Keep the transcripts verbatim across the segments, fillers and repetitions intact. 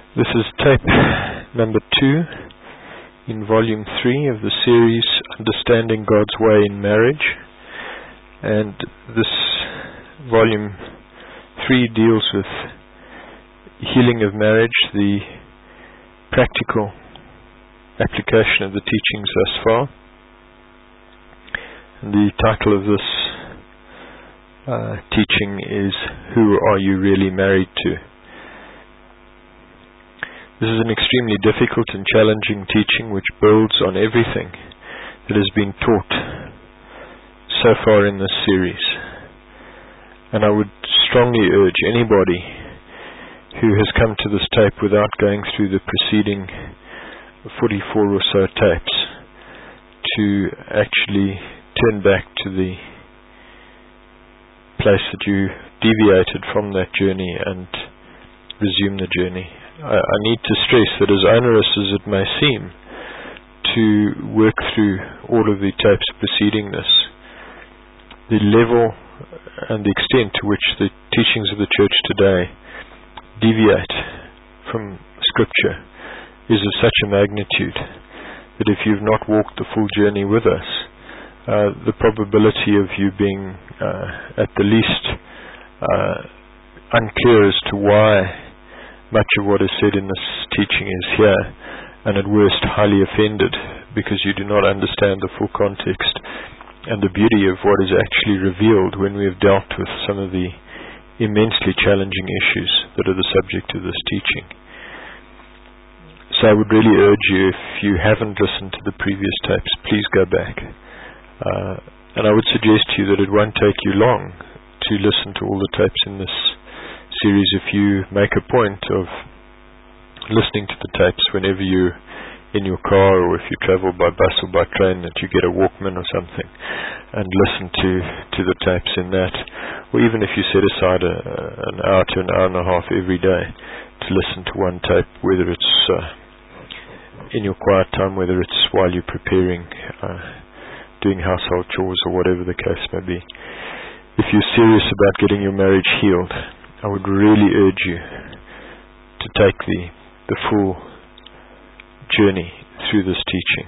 This is tape number two in volume three of the series Understanding God's Way in Marriage, and this volume three deals with healing of marriage, the practical application of the teachings thus far. And the title of this uh, teaching is Who Are You Really Married To? This is an extremely difficult and challenging teaching which builds on everything that has been taught so far in this series. And I would strongly urge anybody who has come to this tape without going through the preceding forty-four or so tapes to actually turn back to the place that you deviated from that journey and resume the journey. I, I need to stress that as onerous as it may seem to work through all of the tapes preceding this, the level and the extent to which the teachings of the church today deviate from Scripture is of such a magnitude that if you've not walked the full journey with us, uh, the probability of you being uh, at the least uh, unclear as to why much of what is said in this teaching is here, and at worst highly offended because you do not understand the full context and the beauty of what is actually revealed when we have dealt with some of the immensely challenging issues that are the subject of this teaching. So I would really urge you, if you haven't listened to the previous tapes, please go back. Uh, and I would suggest to you that it won't take you long to listen to all the tapes in this series if you make a point of listening to the tapes whenever you're in your car, or if you travel by bus or by train, that you get a Walkman or something and listen to, to the tapes in that. Or even if you set aside a, an hour to an hour and a half every day to listen to one tape, whether it's uh, in your quiet time, whether it's while you're preparing, uh, doing household chores, or whatever the case may be. If you're serious about getting your marriage healed, I would really urge you to take the, the full journey through this teaching.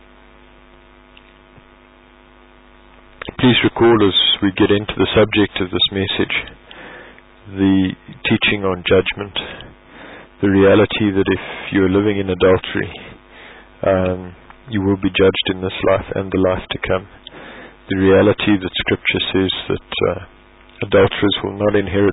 Please recall, as we get into the subject of this message, the teaching on judgment, the reality that if you are living in adultery, um, you will be judged in this life and the life to come. The reality that Scripture says that uh, adulterers will not inherit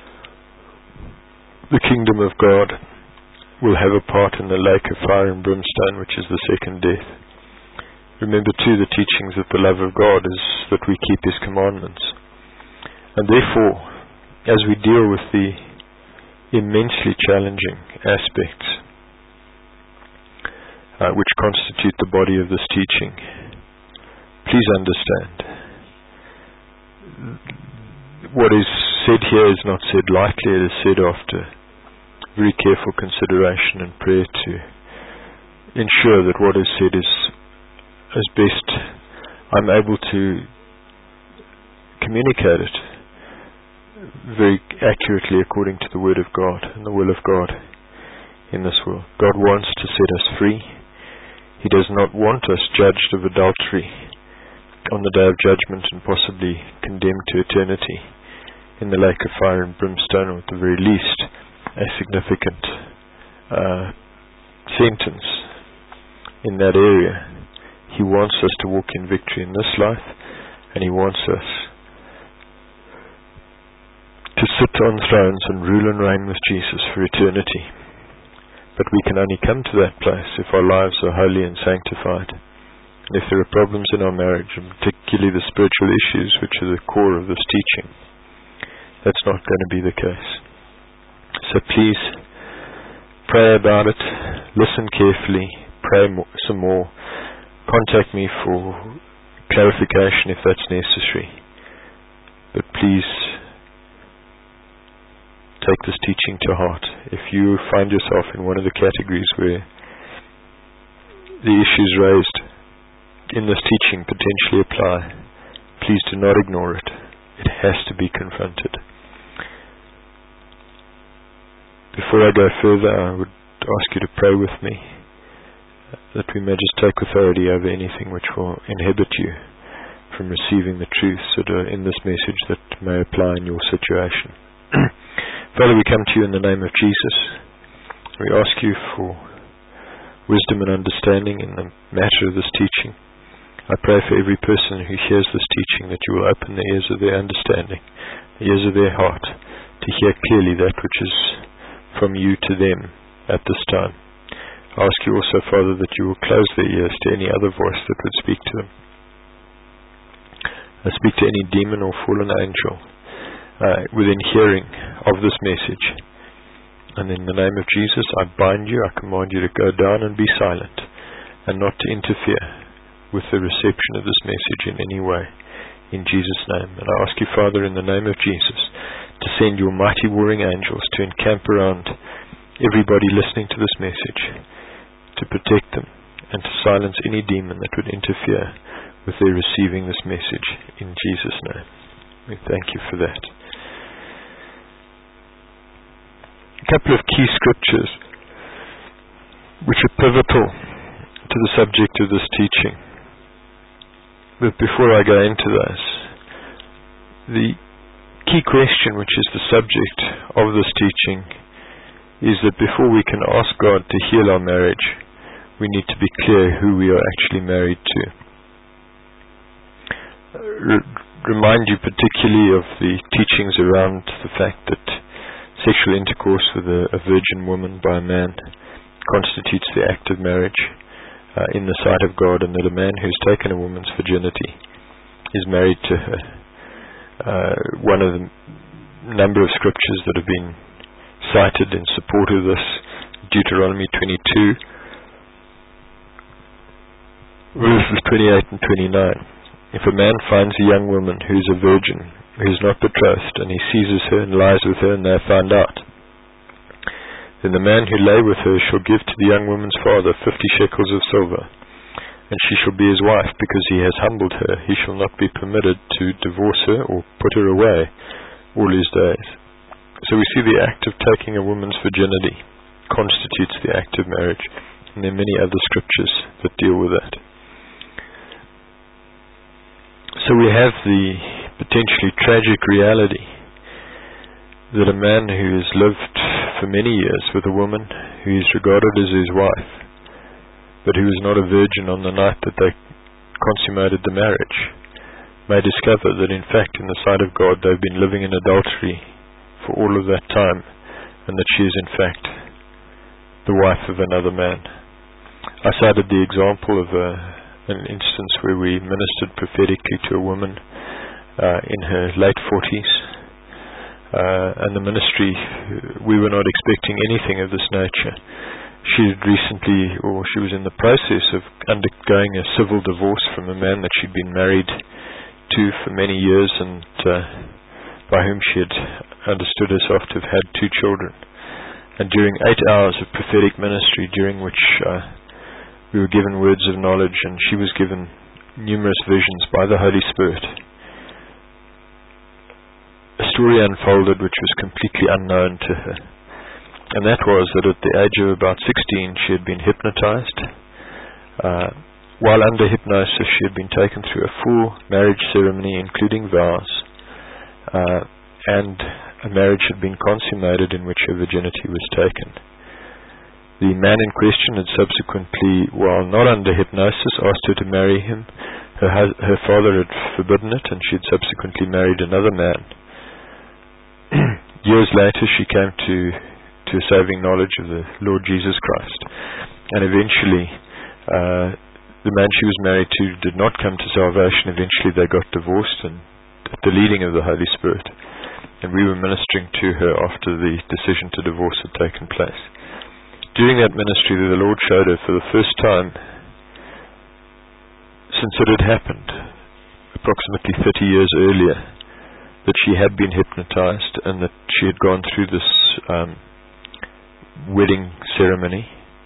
the kingdom of God, will have a part in the lake of fire and brimstone, which is the second death. Remember too the teachings that the love of God is that we keep His commandments. And therefore, as we deal with the immensely challenging aspects uh, which constitute the body of this teaching, please understand, what is said here is not said lightly. It is said after very careful consideration and prayer to ensure that what is said is as best I'm able to communicate it very accurately according to the Word of God and the will of God in this world. God wants to set us free. He does not want us judged of adultery on the day of judgment and possibly condemned to eternity in the lake of fire and brimstone, or at the very least a significant uh, sentence in that area. He wants us to walk in victory in this life, and He wants us to sit on thrones and rule and reign with Jesus for eternity. But we can only come to that place if our lives are holy and sanctified. And if there are problems in our marriage, and particularly the spiritual issues which are the core of this teaching, that's not going to be the case. So please pray about it, listen carefully, pray more, some more, contact me for clarification if that's necessary. But please take this teaching to heart. If you find yourself in one of the categories where the issues raised in this teaching potentially apply, please do not ignore it. It has to be confronted. before I go further, I would ask you to pray with me, that we may just take authority over anything which will inhibit you from receiving the truths that are in this message that may apply in your situation. Father, we come to you in the name of Jesus. We ask you for wisdom and understanding in the matter of this teaching. I pray for every person who hears this teaching that you will open the ears of their understanding, the ears of their heart, to hear clearly that which is from you to them at this time. I ask you also, Father, that you will close their ears to any other voice that would speak to them. I speak to any demon or fallen angel uh, within hearing of this message. And in the name of Jesus, I bind you, I command you to go down and be silent, and not to interfere with the reception of this message in any way, in Jesus' name. And I ask you, Father, in the name of Jesus, to send your mighty warring angels to encamp around everybody listening to this message, to protect them, and to silence any demon that would interfere with their receiving this message, in Jesus' name. We thank you for that. A couple of key scriptures which are pivotal to the subject of this teaching. But before I go into those, the key question which is the subject of this teaching is that before we can ask God to heal our marriage, we need to be clear who we are actually married to. R- remind you particularly of the teachings around the fact that sexual intercourse with a, a virgin woman by a man constitutes the act of marriage uh, in the sight of God, and that a man who's taken a woman's virginity is married to her. Uh, one of the number of scriptures that have been cited in support of this, Deuteronomy twenty-two, verses twenty-eight and twenty-nine. If a man finds a young woman who is a virgin, who is not betrothed, and he seizes her and lies with her, and they are found out, then the man who lay with her shall give to the young woman's father fifty shekels of silver, and she shall be his wife, because he has humbled her. He shall not be permitted to divorce her or put her away all his days. So we see the act of taking a woman's virginity constitutes the act of marriage, and there are many other scriptures that deal with that. So we have the potentially tragic reality that a man who has lived for many years with a woman who is regarded as his wife, but who was not a virgin on the night that they consummated the marriage, may discover that in fact in the sight of God they've been living in adultery for all of that time, and that she is in fact the wife of another man. I cited the example of a, an instance where we ministered prophetically to a woman uh, in her late forties, uh, and the ministry, we were not expecting anything of this nature. She had recently, or she was in the process of undergoing a civil divorce from a man that she'd been married to for many years, and uh, by whom she had understood herself to have had two children. And during eight hours of prophetic ministry, during which uh, we were given words of knowledge, and she was given numerous visions by the Holy Spirit, a story unfolded which was completely unknown to her. And that was that at the age of about sixteen, she had been hypnotized. Uh, while under hypnosis, she had been taken through a full marriage ceremony, including vows, uh, and a marriage had been consummated in which her virginity was taken. The man in question had subsequently, while not under hypnosis, asked her to marry him. Her, hu- her father had forbidden it, and she had subsequently married another man. Years later, she came to to a saving knowledge of the Lord Jesus Christ, and eventually uh, the man she was married to did not come to salvation. Eventually they got divorced, and at the leading of the Holy Spirit, and we were ministering to her after the decision to divorce had taken place. During that ministry, the Lord showed her for the first time since it had happened approximately thirty years earlier that she had been hypnotized, and that she had gone through this um, wedding ceremony.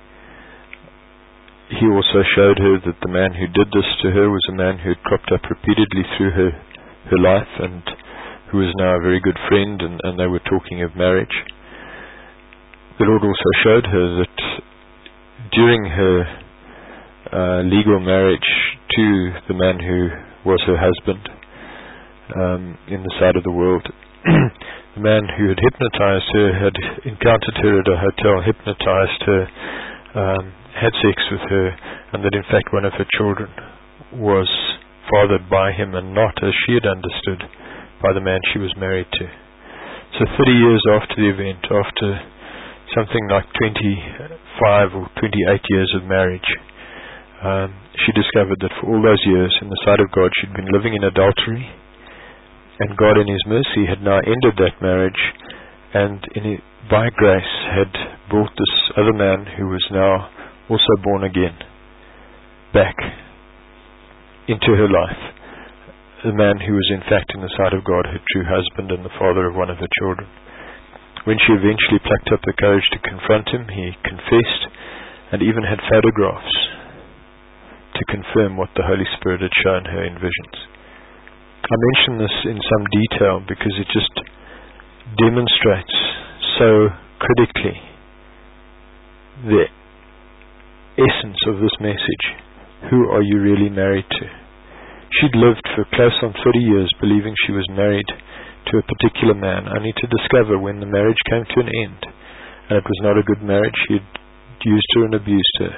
He also showed her that the man who did this to her was a man who had cropped up repeatedly through her, her life, and who was now a very good friend, and, and they were talking of marriage. the Lord also showed her that during her uh, legal marriage to the man who was her husband um, in the side of the world, the man who had hypnotized her had encountered her at a hotel, hypnotized her, um, had sex with her, and that in fact one of her children was fathered by him and not, as she had understood, by the man she was married to. So thirty years after the event, after something like twenty-five or twenty-eight years of marriage, um, she discovered that for all those years, in the sight of God, she'd been living in adultery, and God in His mercy had now ended that marriage, and in it, by grace had brought this other man, who was now also born again, back into her life. The man who was in fact in the sight of God her true husband and the father of one of her children. When she eventually plucked up the courage to confront him, he confessed and even had photographs to confirm what the Holy Spirit had shown her in visions. I mention this in some detail because it just demonstrates so critically the essence of this message. Who are you really married to? She'd lived for close on thirty years believing she was married to a particular man, only to discover when the marriage came to an end, and it was not a good marriage, he had used her and abused her,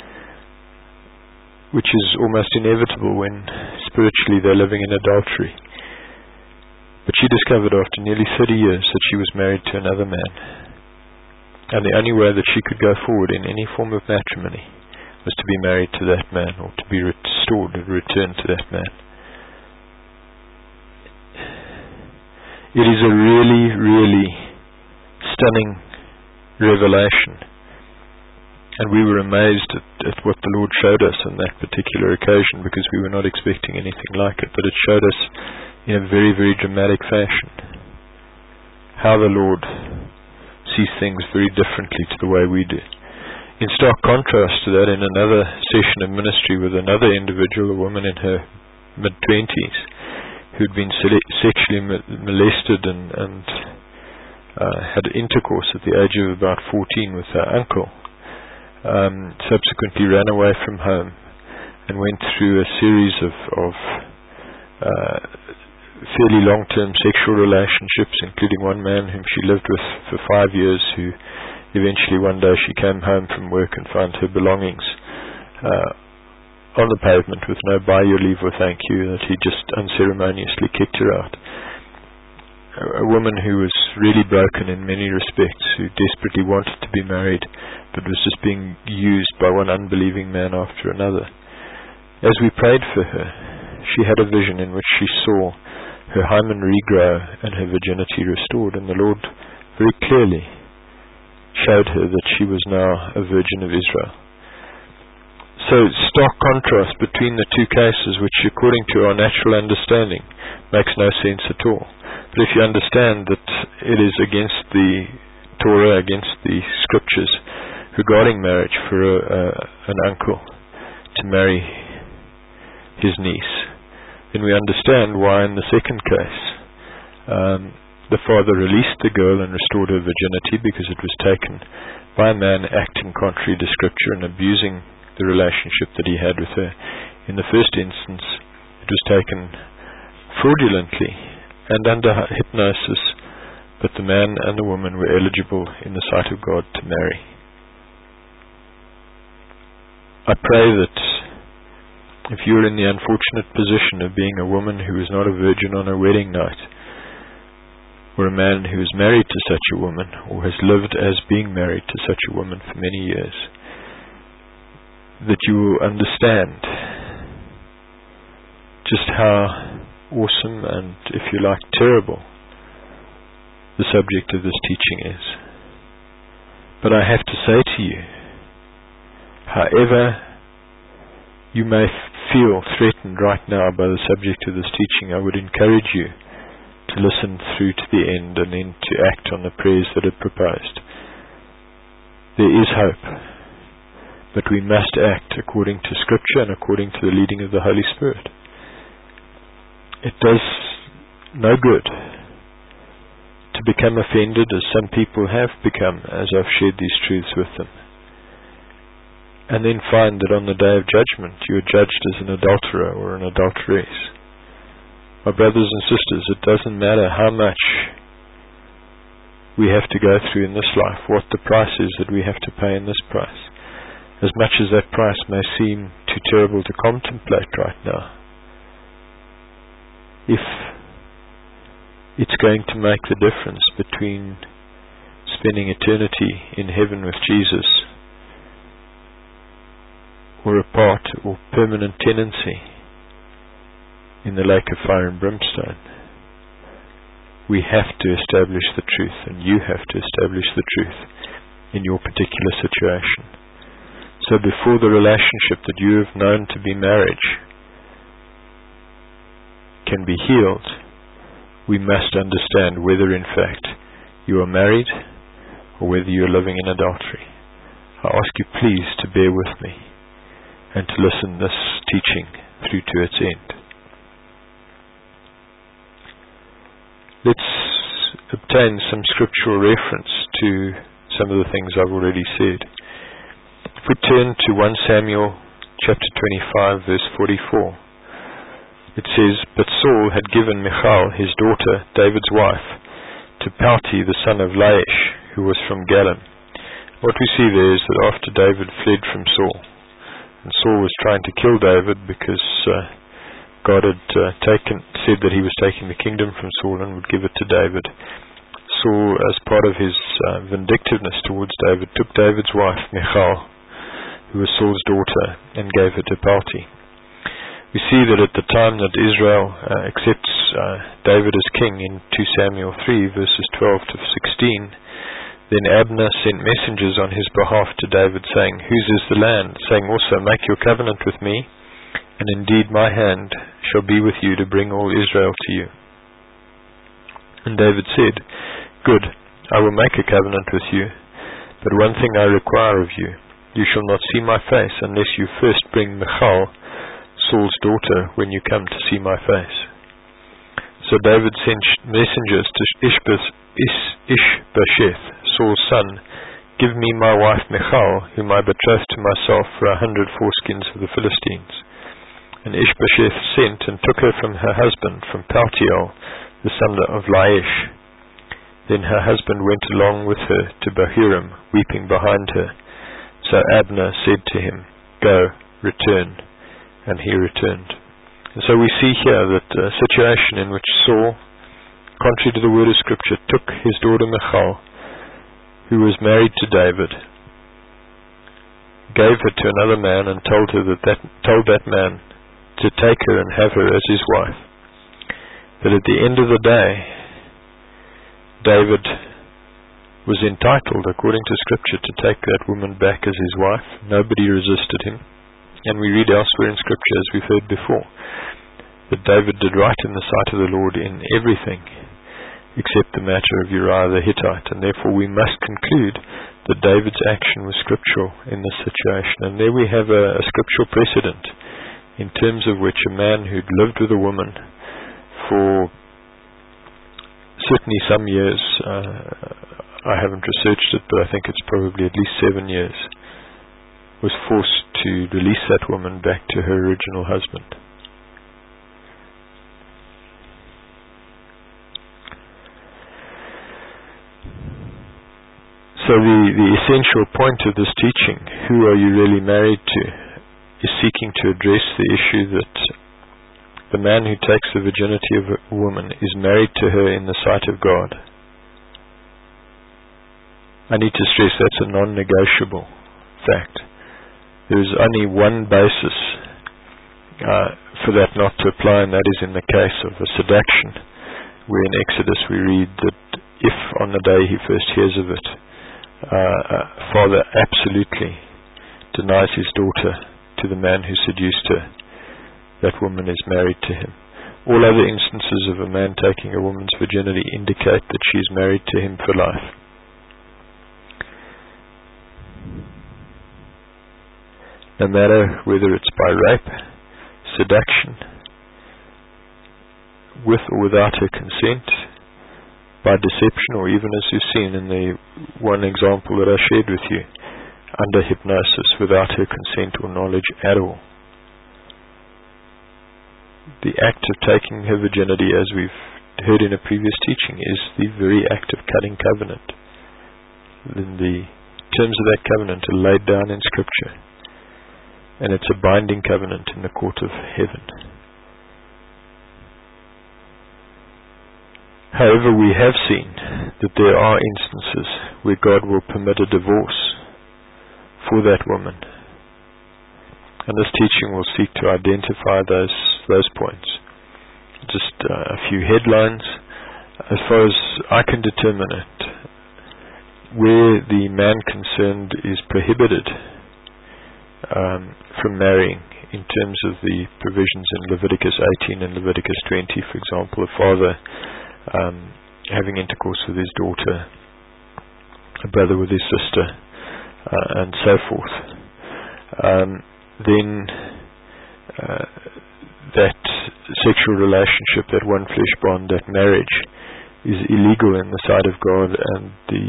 which is almost inevitable when spiritually they're living in adultery. But she discovered after nearly thirty years that she was married to another man, and the only way that she could go forward in any form of matrimony was to be married to that man, or to be restored and returned to that man. It is a really, really stunning revelation, and we were amazed at, at what the Lord showed us on that particular occasion, because we were not expecting anything like it, but it showed us in a very, very dramatic fashion how the Lord sees things very differently to the way we do. In stark contrast to that, in another session of ministry with another individual, a woman in her mid-twenties, who'd been sexually molested and, and uh, had intercourse at the age of about fourteen with her uncle, um, subsequently ran away from home and went through a series of, of uh, fairly long-term sexual relationships, including one man whom she lived with for five years, who eventually one day she came home from work and found her belongings uh, on the pavement with no by your leave or thank you, that he just unceremoniously kicked her out. A, a woman who was really broken in many respects, who desperately wanted to be married, but was just being used by one unbelieving man after another. As we prayed for her, she had a vision in which she saw her hymen regrow and her virginity restored, and the Lord very clearly showed her that she was now a virgin of Israel. So stark contrast between the two cases, which according to our natural understanding makes no sense at all. But if you understand that it is against the Torah, against the scriptures regarding marriage for a, a, an uncle to marry his niece, then we understand why in the second case um, the father released the girl and restored her virginity, because it was taken by a man acting contrary to Scripture and abusing the relationship that he had with her. In the first instance, it was taken fraudulently and under hypnosis, but the man and the woman were eligible in the sight of God to marry. I pray that if you are in the unfortunate position of being a woman who is not a virgin on her wedding night, or a man who is married to such a woman, or has lived as being married to such a woman for many years, that you will understand just how awesome and, if you like, terrible the subject of this teaching is. But I have to say to you, however you may feel threatened right now by the subject of this teaching, I would encourage you to listen through to the end and then to act on the prayers that are proposed. There is hope, but we must act according to Scripture and according to the leading of the Holy Spirit. It does no good to to become offended, as some people have become, as I've shared these truths with them. And then find that on the day of judgment you are judged as an adulterer or an adulteress. My brothers and sisters, it doesn't matter how much we have to go through in this life, what the price is that we have to pay in this price. As much as that price may seem too terrible to contemplate right now, if it's going to make the difference between spending eternity in heaven with Jesus or apart, or permanent tenancy in the lake of fire and brimstone, we have to establish the truth, and you have to establish the truth in your particular situation. So before the relationship that you have known to be marriage can be healed, we must understand whether in fact you are married or whether you are living in adultery. I ask you please to bear with me and to listen this teaching through to its end. Let's obtain some scriptural reference to some of the things I've already said. If we turn to First Samuel chapter twenty-five verse forty-four, it says, "But Saul had given Michal, his daughter, David's wife, to Palti the son of Laish, who was from Galim." What we see there is that after David fled from Saul, and Saul was trying to kill David because uh, God had uh, taken, said that he was taking the kingdom from Saul and would give it to David. Saul, as part of his uh, vindictiveness towards David, took David's wife, Michal, who was Saul's daughter, and gave her to Palti. We see that at the time that Israel uh, accepts uh, David as king in Second Samuel three, verses twelve to sixteen, then Abner sent messengers on his behalf to David, saying, "Whose is the land?" saying also, "Make your covenant with me, and indeed my hand shall be with you to bring all Israel to you." And David said, "Good, I will make a covenant with you, but one thing I require of you, you shall not see my face unless you first bring Michal, Saul's daughter, when you come to see my face." So David sent messengers to Ishbosheth, Saul's son, "Give me my wife Michal, whom I betrothed to myself for a hundred foreskins of the Philistines." And Ishbosheth sent and took her from her husband, from Paltiel, the son of Laish. Then her husband went along with her to Bahurim, weeping behind her. So Abner said to him, "Go, return." And he returned. And so we see here that a situation in which Saul, contrary to the word of Scripture, took his daughter Michal, who was married to David, gave her to another man, and told her that, that told that man to take her and have her as his wife. But at the end of the day, David was entitled, according to Scripture, to take that woman back as his wife. Nobody resisted him. And we read elsewhere in Scripture, as we've heard before, that David did right in the sight of the Lord in everything except the matter of Uriah the Hittite. And therefore we must conclude that David's action was scriptural in this situation. And there we have a, a scriptural precedent in terms of which a man who'd lived with a woman for certainly some years, uh, I haven't researched it, but I think it's probably at least seven years, was forced to release that woman back to her original husband. So the, the essential point of this teaching, who are you really married to, is seeking to address the issue that the man who takes the virginity of a woman is married to her in the sight of God. I need to stress that's a non-negotiable fact. There is only one basis uh, for that not to apply, and that is in the case of a seduction, where in Exodus we read that if on the day he first hears of it, uh, a father absolutely denies his daughter to the man who seduced her, that woman is married to him. All other instances of a man taking a woman's virginity indicate that she is married to him for life. No matter whether it's by rape, seduction, with or without her consent, by deception, or even as you've seen in the one example that I shared with you, under hypnosis without her consent or knowledge at all. The act of taking her virginity, as we've heard in a previous teaching, is the very act of cutting covenant. Then the terms of that covenant are laid down in Scripture, and it's a binding covenant in the court of heaven. However, we have seen that there are instances where God will permit a divorce for that woman. And this teaching will seek to identify those those points. Just uh, a few headlines. As far as I can determine it, where the man concerned is prohibited um, from marrying, in terms of the provisions in Leviticus eighteen and Leviticus twenty, for example, a father Um, having intercourse with his daughter, a brother with his sister, uh, and so forth, um, then uh, that sexual relationship, that one flesh bond, that marriage, is illegal in the sight of God, and the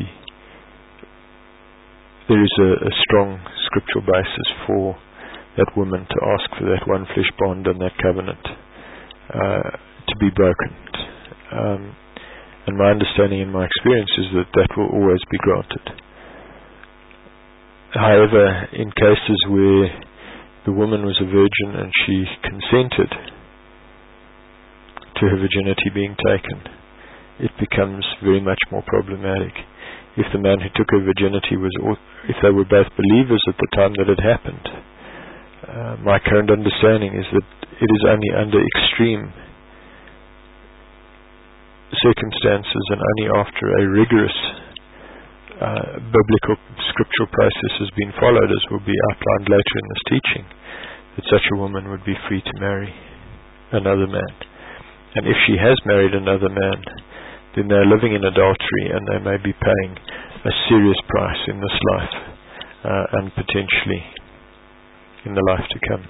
there is a, a strong scriptural basis for that woman to ask for that one flesh bond and that covenant uh, to be broken. Um, and my understanding and my experience is that that will always be granted. However, in cases where the woman was a virgin and she consented to her virginity being taken, it becomes very much more problematic. If the man who took her virginity was, if they were both believers at the time that it happened, uh, my current understanding is that it is only under extreme circumstances and only after a rigorous uh, biblical scriptural process has been followed, as will be outlined later in this teaching, that such a woman would be free to marry another man. And if she has married another man, then they're living in adultery, and they may be paying a serious price in this life uh, and potentially in the life to come.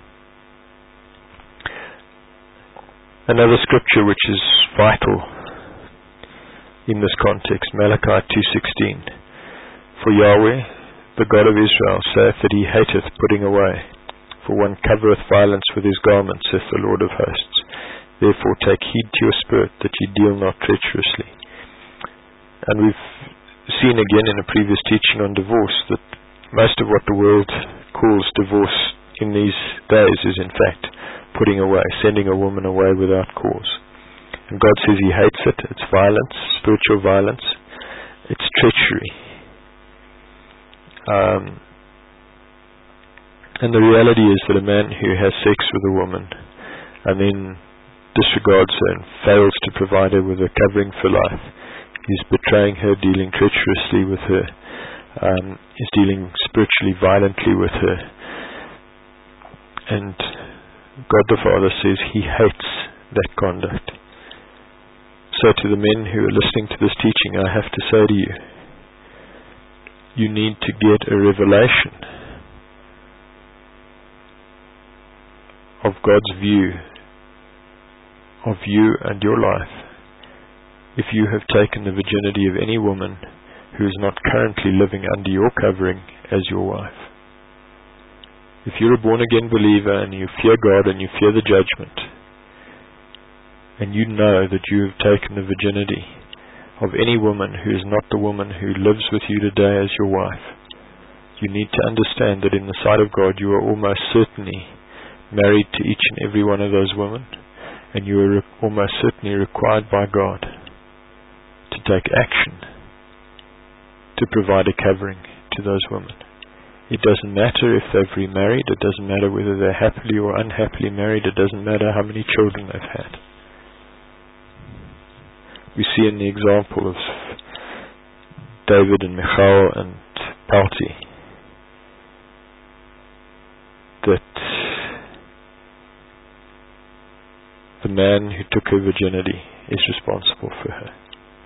Another scripture which is vital in this context, Malachi two sixteen. For Yahweh, the God of Israel, saith that he hateth putting away. For one covereth violence with his garment, saith the Lord of hosts. Therefore take heed to your spirit, that ye deal not treacherously. And we've seen again in a previous teaching on divorce that most of what the world calls divorce in these days is in fact putting away, sending a woman away without cause. And God says he hates it. It's violence, spiritual violence. It's treachery. Um, and the reality is that a man who has sex with a woman and then disregards her and fails to provide her with a covering for life is betraying her, dealing treacherously with her, um, is dealing spiritually violently with her. And God the Father says he hates that conduct. So to the men who are listening to this teaching, I have to say to you, you need to get a revelation of God's view of you and your life if you have taken the virginity of any woman who is not currently living under your covering as your wife. If you're a born-again believer and you fear God and you fear the judgment, and you know that you have taken the virginity of any woman who is not the woman who lives with you today as your wife, you need to understand that in the sight of God you are almost certainly married to each and every one of those women, and you are re- almost certainly required by God to take action to provide a covering to those women. It doesn't matter if they've remarried, it doesn't matter whether they're happily or unhappily married, it doesn't matter how many children they've had. We see in the example of David and Michal and Palti that the man who took her virginity is responsible for her.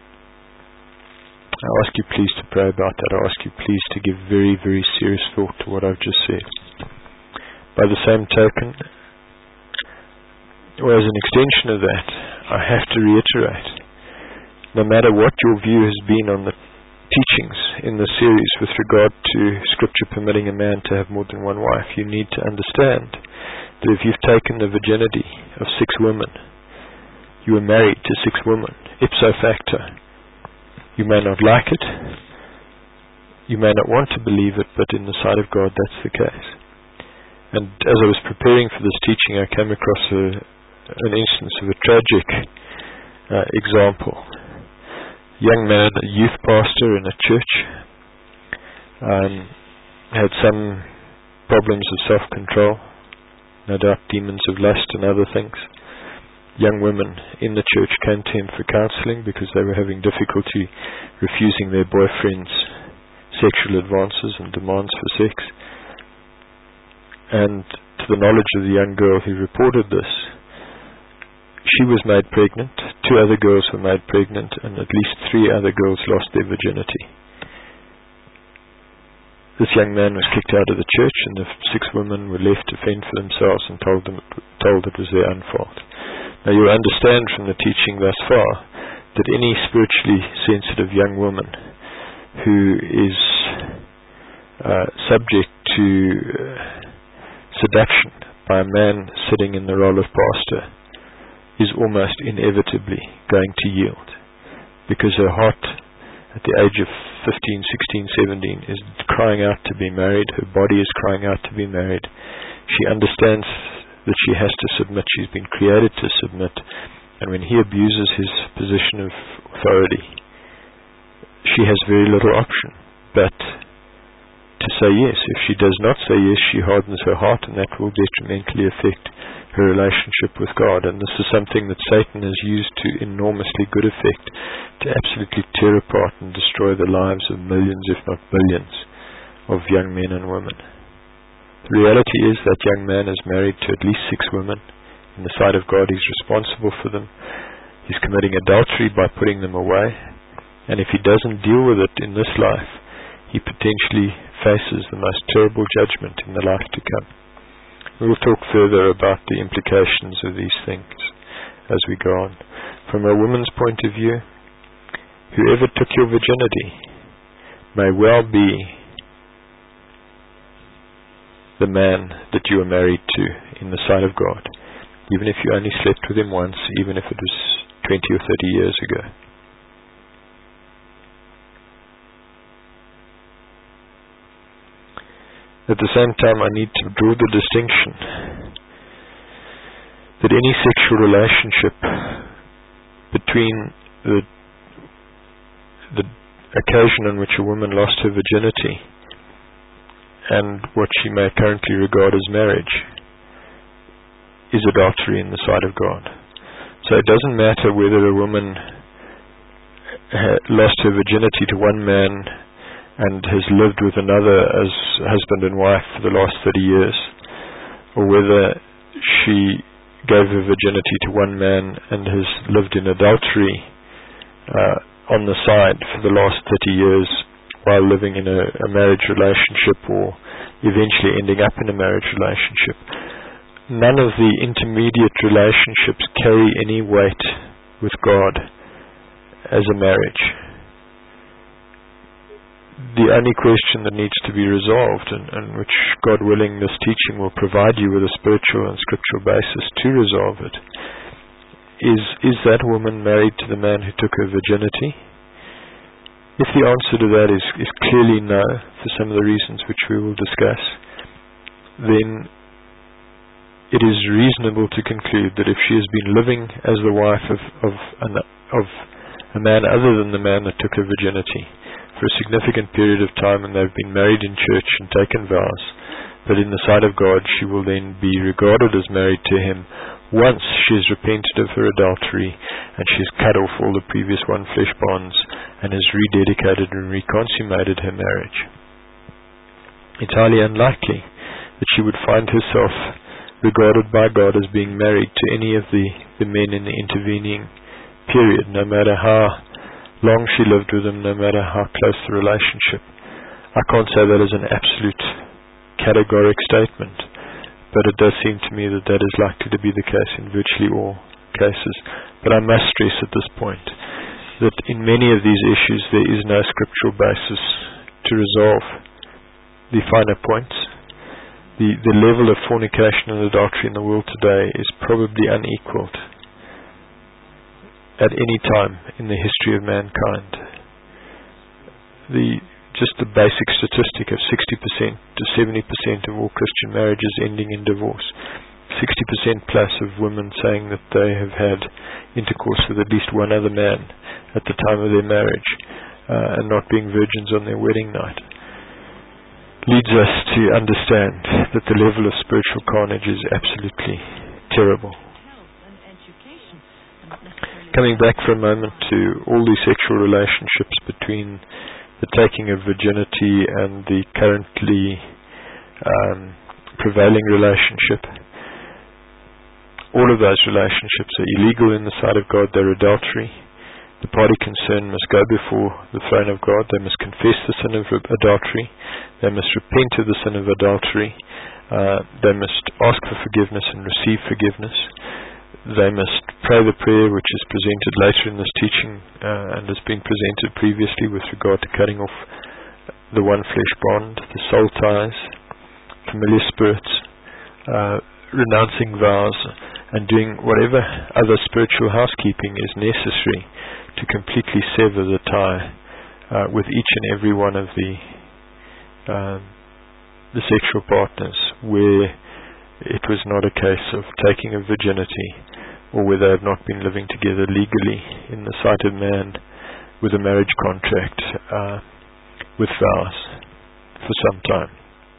I ask you please to pray about that. I ask you please to give very, very serious thought to what I've just said. By the same token, or as an extension of that, I have to reiterate, no matter what your view has been on the teachings in the series with regard to Scripture permitting a man to have more than one wife, you need to understand that if you've taken the virginity of six women, you are married to six women, ipso facto. You may not like it, you may not want to believe it, but in the sight of God, that's the case. And as I was preparing for this teaching, I came across a, an instance of a tragic uh, example. Young man, a youth pastor in a church, um, had some problems of self-control, no doubt demons of lust and other things. Young women in the church came to him for counseling because they were having difficulty refusing their boyfriends' sexual advances and demands for sex. And to the knowledge of the young girl who reported this, she was made pregnant, two other girls were made pregnant, and at least three other girls lost their virginity. This young man was kicked out of the church, and the six women were left to fend for themselves and told them told it was their own fault. Now you'll understand from the teaching thus far that any spiritually sensitive young woman who is uh, subject to uh, seduction by a man sitting in the role of pastor is almost inevitably going to yield, because her heart at the age of fifteen, sixteen, seventeen is crying out to be married, her body is crying out to be married. She understands that she has to submit, she's been created to submit, and when he abuses his position of authority, she has very little option but to say yes. If she does not say yes, she hardens her heart, and that will detrimentally affect her relationship with God. And this is something that Satan has used to enormously good effect, to absolutely tear apart and destroy the lives of millions, if not billions, of young men and women. The reality is that young man is married to at least six women. In the sight of God, he's responsible for them. He's committing adultery by putting them away, and if he doesn't deal with it in this life, he potentially faces the most terrible judgment in the life to come. We will talk further about the implications of these things as we go on. From a woman's point of view, whoever took your virginity may well be the man that you are married to in the sight of God, even if you only slept with him once, even if it was twenty or thirty years ago. At the same time, I need to draw the distinction that any sexual relationship between the the occasion on which a woman lost her virginity and what she may currently regard as marriage is adultery in the sight of God. So it doesn't matter whether a woman ha- lost her virginity to one man and has lived with another as husband and wife for the last thirty years, or whether she gave her virginity to one man and has lived in adultery uh, on the side for the last thirty years while living in a, a marriage relationship, or eventually ending up in a marriage relationship. None of the intermediate relationships carry any weight with God as a marriage. The only question that needs to be resolved, and, and which, God willing, this teaching will provide you with a spiritual and scriptural basis to resolve it, is, is that woman married to the man who took her virginity? If the answer to that is, is clearly no, for some of the reasons which we will discuss, then it is reasonable to conclude that if she has been living as the wife of, of, an, of a man other than the man that took her virginity for a significant period of time, and they've been married in church and taken vows, that in the sight of God she will then be regarded as married to him once she has repented of her adultery and she has cut off all the previous one flesh bonds and has rededicated and reconsummated her marriage. It's highly unlikely that she would find herself regarded by God as being married to any of the, the men in the intervening period, no matter how long she lived with them, no matter how close the relationship. I can't say that as an absolute categoric statement, but it does seem to me that that is likely to be the case in virtually all cases. But I must stress at this point that in many of these issues there is no scriptural basis to resolve the finer points. The, the level of fornication and adultery in the world today is probably unequaled at any time in the history of mankind. The just the basic statistic of sixty percent to seventy percent of all Christian marriages ending in divorce. sixty percent plus of women saying that they have had intercourse with at least one other man at the time of their marriage, uh, and not being virgins on their wedding night, leads us to understand that the level of spiritual carnage is absolutely terrible. Coming back for a moment to all the sexual relationships between the taking of virginity and the currently um, prevailing relationship, all of those relationships are illegal in the sight of God. They're adultery. The party concerned must go before the throne of God. They must confess the sin of adultery. They must repent of the sin of adultery. Uh, they must ask for forgiveness and receive forgiveness. They must pray the prayer which is presented later in this teaching uh, and has been presented previously with regard to cutting off the one flesh bond, the soul ties, familiar spirits, uh, renouncing vows, and doing whatever other spiritual housekeeping is necessary to completely sever the tie uh, with each and every one of the um, the sexual partners, where it was not a case of taking of virginity, or where they have not been living together legally in the sight of man with a marriage contract uh, with vows for some time.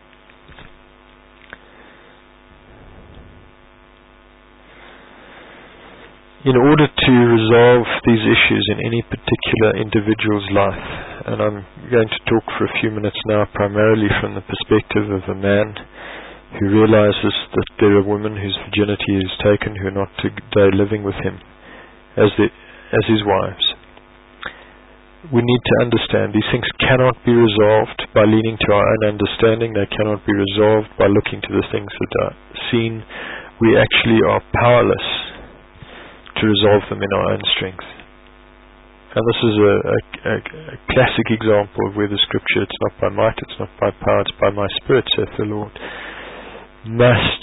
In order to resolve these issues in any particular individual's life, and I'm going to talk for a few minutes now primarily from the perspective of a man who realizes that there are women whose virginity is taken who are not today living with him as, the, as his wives. We need to understand these things cannot be resolved by leaning to our own understanding. They cannot be resolved by looking to the things that are seen. We actually are powerless to resolve them in our own strength. And this is a, a, a, a classic example of where the scripture, it's not by might, it's not by power, it's by my spirit, saith the Lord, must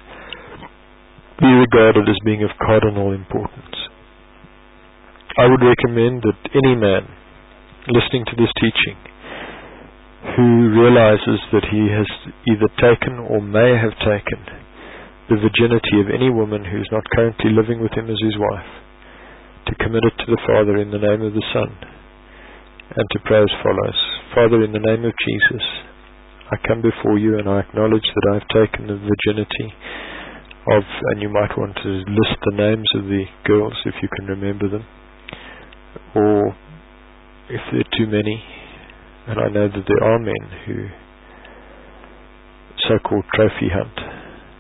be regarded as being of cardinal importance. I would recommend that any man listening to this teaching who realizes that he has either taken or may have taken the virginity of any woman who is not currently living with him as his wife, to commit it to the Father in the name of the Son, and to pray as follows: Father, in the name of Jesus, I come before you and I acknowledge that I have taken the virginity of, and you might want to list the names of the girls if you can remember them, or if there are too many, and I know that there are men who so-called trophy hunt.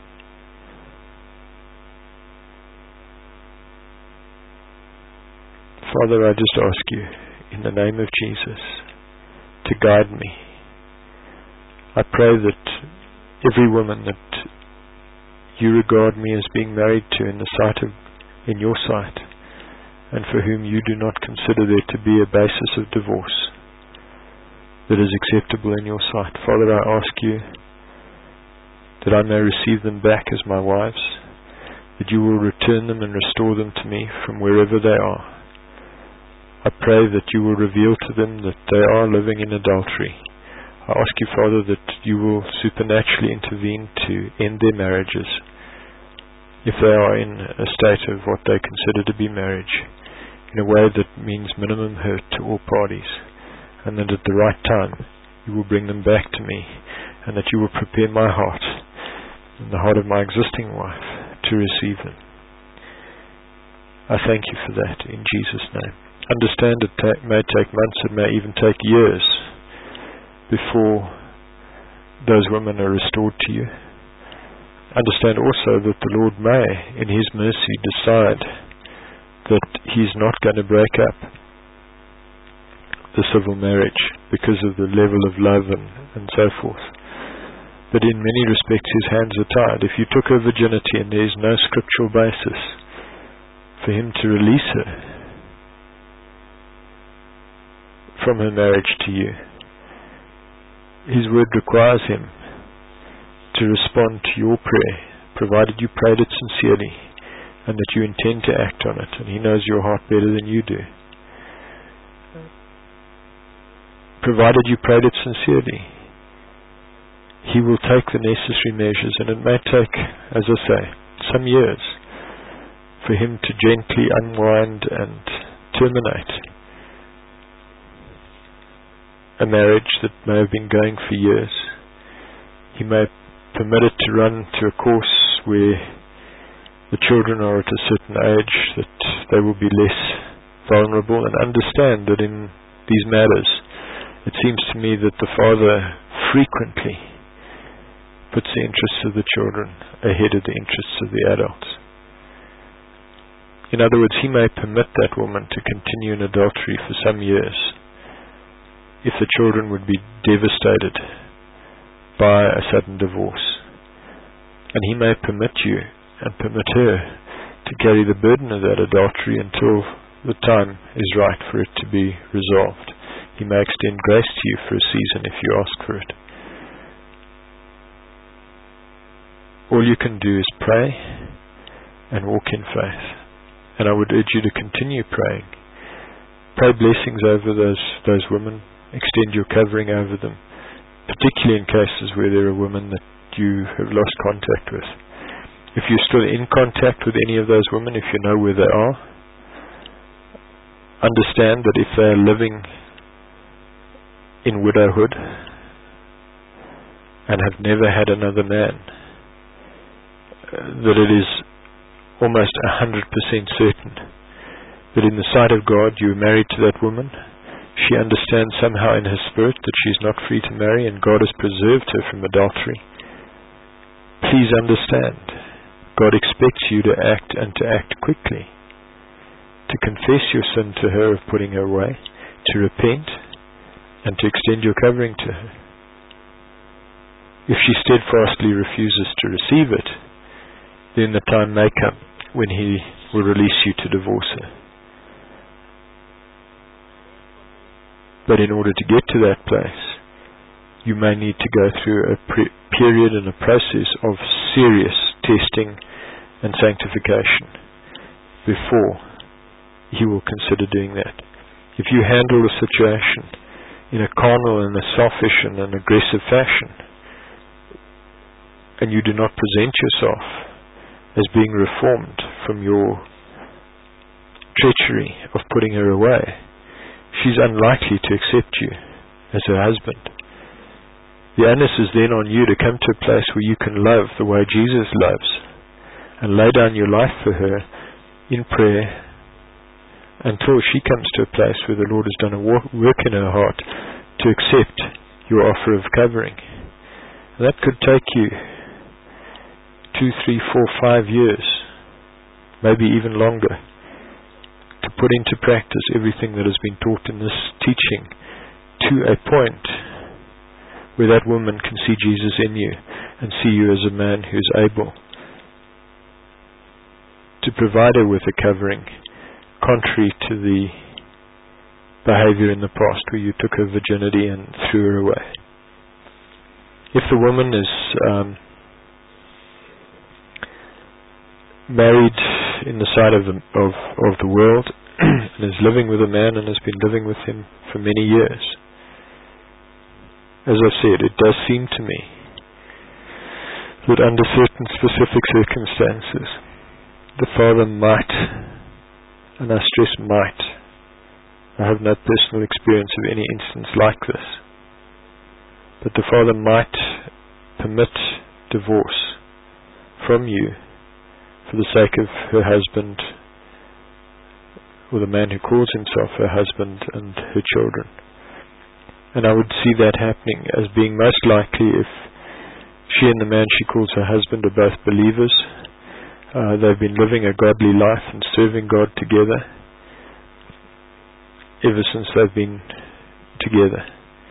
Father, I just ask you, in the name of Jesus, to guide me. I pray that every woman that you regard me as being married to in the sight of, in your sight, and for whom you do not consider there to be a basis of divorce that is acceptable in your sight, Father, I ask you that I may receive them back as my wives, that you will return them and restore them to me from wherever they are. I pray that you will reveal to them that they are living in adultery. I ask you, Father, that you will supernaturally intervene to end their marriages if they are in a state of what they consider to be marriage, in a way that means minimum hurt to all parties, and that at the right time you will bring them back to me, and that you will prepare my heart and the heart of my existing wife to receive them. I thank you for that in Jesus' name. Understand it ta- may take months, it may even take years before those women are restored to you. Understand also that the Lord may, in His mercy, decide that He's not going to break up the civil marriage because of the level of love and, and so forth. But in many respects His hands are tied. If you took her virginity and there is no scriptural basis for Him to release her, from her marriage to you. His word requires him to respond to your prayer, provided you prayed it sincerely and that you intend to act on it, and he knows your heart better than you do. Provided you prayed it sincerely, he will take the necessary measures, and it may take, as I say, some years for him to gently unwind and terminate a marriage that may have been going for years. He may permit it to run to a course where the children are at a certain age, that they will be less vulnerable, and understand that in these matters it seems to me that the father frequently puts the interests of the children ahead of the interests of the adults. In other words, he may permit that woman to continue in adultery for some years if the children would be devastated by a sudden divorce. And he may permit you and permit her to carry the burden of that adultery until the time is right for it to be resolved. He may extend grace to you for a season if you ask for it. All you can do is pray and walk in faith. And I would urge you to continue praying. Pray blessings over those those women. Extend your covering over them, particularly in cases where there are women that you have lost contact with. If you're still in contact with any of those women, if you know where they are, understand that if they are living in widowhood and have never had another man, that it is almost a hundred percent certain that in the sight of God you are married to that woman. She understands somehow in her spirit that she is not free to marry, and God has preserved her from adultery. Please understand, God expects you to act, and to act quickly, to confess your sin to her of putting her away, to repent, and to extend your covering to her. If she steadfastly refuses to receive it, then the time may come when he will release you to divorce her. But in order to get to that place, you may need to go through a pre- period and a process of serious testing and sanctification before he will consider doing that. If you handle the situation in a carnal and a selfish and an aggressive fashion, and you do not present yourself as being reformed from your treachery of putting her away, she's unlikely to accept you as her husband. The onus is then on you to come to a place where you can love the way Jesus loves, and lay down your life for her in prayer until she comes to a place where the Lord has done a work in her heart to accept your offer of covering. And that could take you two, three, four, five years, maybe even longer, to put into practice everything that has been taught in this teaching to a point where that woman can see Jesus in you and see you as a man who is able to provide her with a covering, contrary to the behavior in the past where you took her virginity and threw her away. If the woman is um, married in the sight of the, of, of the world and is living with a man and has been living with him for many years, as I've said, it does seem to me that under certain specific circumstances the father might, and I stress might, I have no personal experience of any instance like this, but the father might permit divorce from you for the sake of her husband, or the man who calls himself her husband, and her children. And I would see that happening as being most likely if she and the man she calls her husband are both believers. Uh, they've been living a godly life and serving God together ever since they've been together.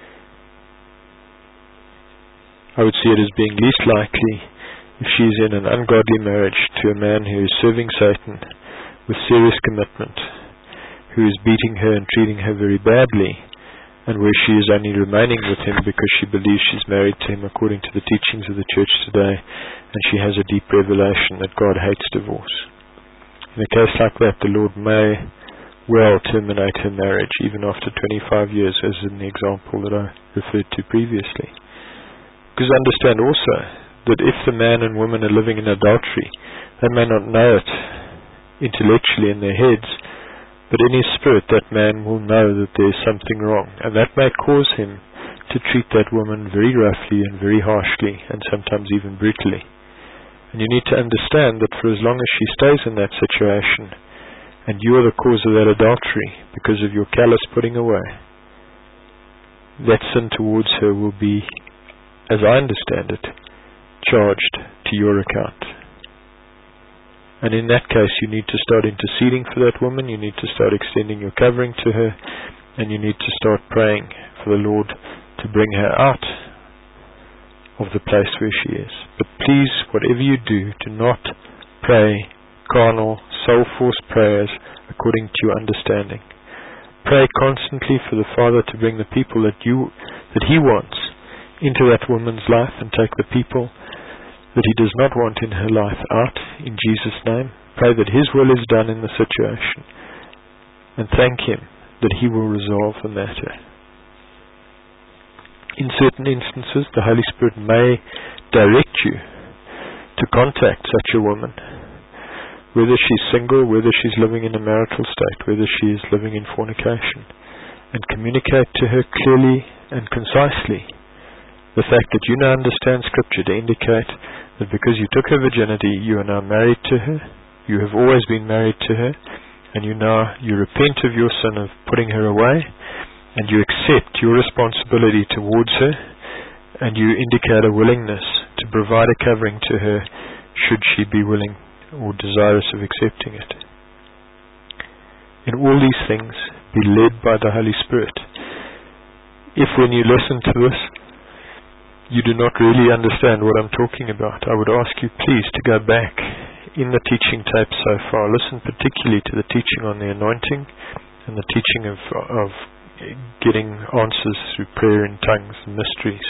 I would see it as being least likely if she's in an ungodly marriage to a man who is serving Satan with serious commitment, who is beating her and treating her very badly, and where she is only remaining with him because she believes she's married to him according to the teachings of the church today, and she has a deep revelation that God hates divorce. In a case like that, the Lord may well terminate her marriage even after twenty-five years, as in the example that I referred to previously. Because understand also that if the man and woman are living in adultery, they may not know it intellectually in their heads, but in his spirit that man will know that there is something wrong, and that may cause him to treat that woman very roughly and very harshly, and sometimes even brutally. And you need to understand that for as long as she stays in that situation, and you are the cause of that adultery because of your callous putting away, that sin towards her will be, as I understand it, charged to your account. And in that case, you need to start interceding for that woman, you need to start extending your covering to her, and you need to start praying for the Lord to bring her out of the place where she is. But please, whatever you do, do not pray carnal, soul-force prayers according to your understanding. Pray constantly for the Father to bring the people that you that He wants into that woman's life, and take the people that He does not want in her life out, in Jesus' name. Pray that His will is done in the situation, and thank Him that He will resolve the matter. In certain instances, the Holy Spirit may direct you to contact such a woman, whether she's single, whether she's living in a marital state, whether she is living in fornication, and communicate to her clearly and concisely the fact that you now understand Scripture to indicate that because you took her virginity, you are now married to her, you have always been married to her, and you now you repent of your sin of putting her away, and you accept your responsibility towards her, and you indicate a willingness to provide a covering to her should she be willing or desirous of accepting it. In all these things, be led by the Holy Spirit. If when you listen to this, you do not really understand what I'm talking about, I would ask you please to go back in the teaching tape so far. Listen particularly to the teaching on the anointing and the teaching of, of getting answers through prayer in tongues and mysteries.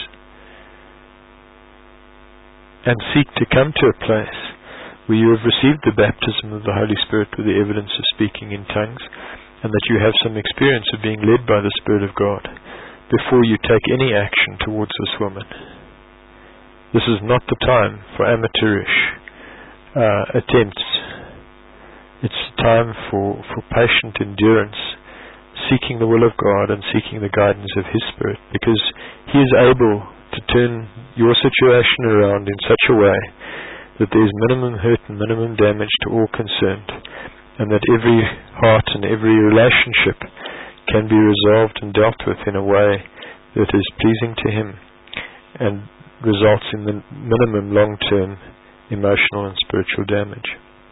And seek to come to a place where you have received the baptism of the Holy Spirit with the evidence of speaking in tongues, and that you have some experience of being led by the Spirit of God before you take any action towards this woman. This is not the time for amateurish uh, attempts. It's time for, for patient endurance, seeking the will of God and seeking the guidance of His Spirit, because He is able to turn your situation around in such a way that there is minimum hurt and minimum damage to all concerned, and that every heart and every relationship can be resolved and dealt with in a way that is pleasing to Him and results in the minimum long-term emotional and spiritual damage.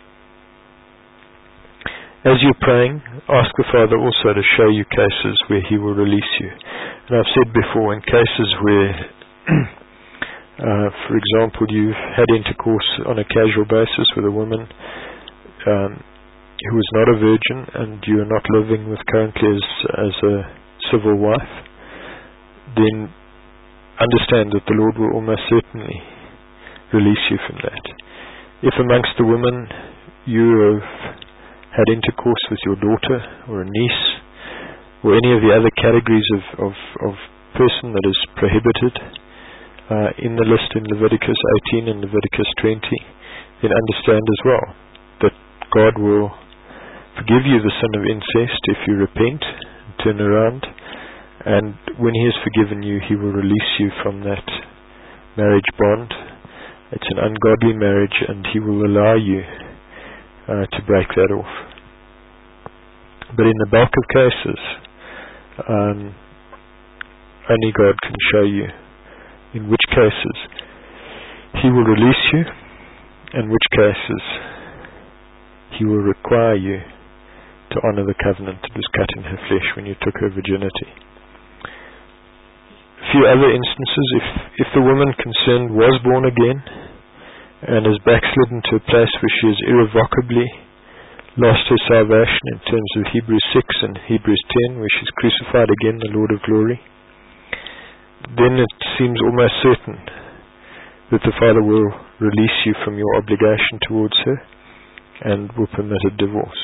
As you're praying, ask the Father also to show you cases where He will release you. And I've said before, in cases where, uh, for example, you've had intercourse on a casual basis with a woman um, who is not a virgin, and you are not living with currently as, as a civil wife, then understand that the Lord will almost certainly release you from that. If amongst the women you have had intercourse with your daughter or a niece, or any of the other categories of, of, of person that is prohibited uh, in the list in Leviticus eighteen and Leviticus twenty, then understand as well that God will forgive you the sin of incest if you repent and turn around, and when He has forgiven you, He will release you from that marriage bond. It's an ungodly marriage, and He will allow you uh, to break that off. But in the bulk of cases, um, only God can show you in which cases He will release you, and which cases He will require you to honor the covenant that was cut in her flesh when you took her virginity. A few other instances, if, if the woman concerned was born again and has backslidden to a place where she is irrevocably lost her salvation in terms of Hebrews six and Hebrews ten, where she's crucified again the Lord of glory, then it seems almost certain that the Father will release you from your obligation towards her and will permit a divorce.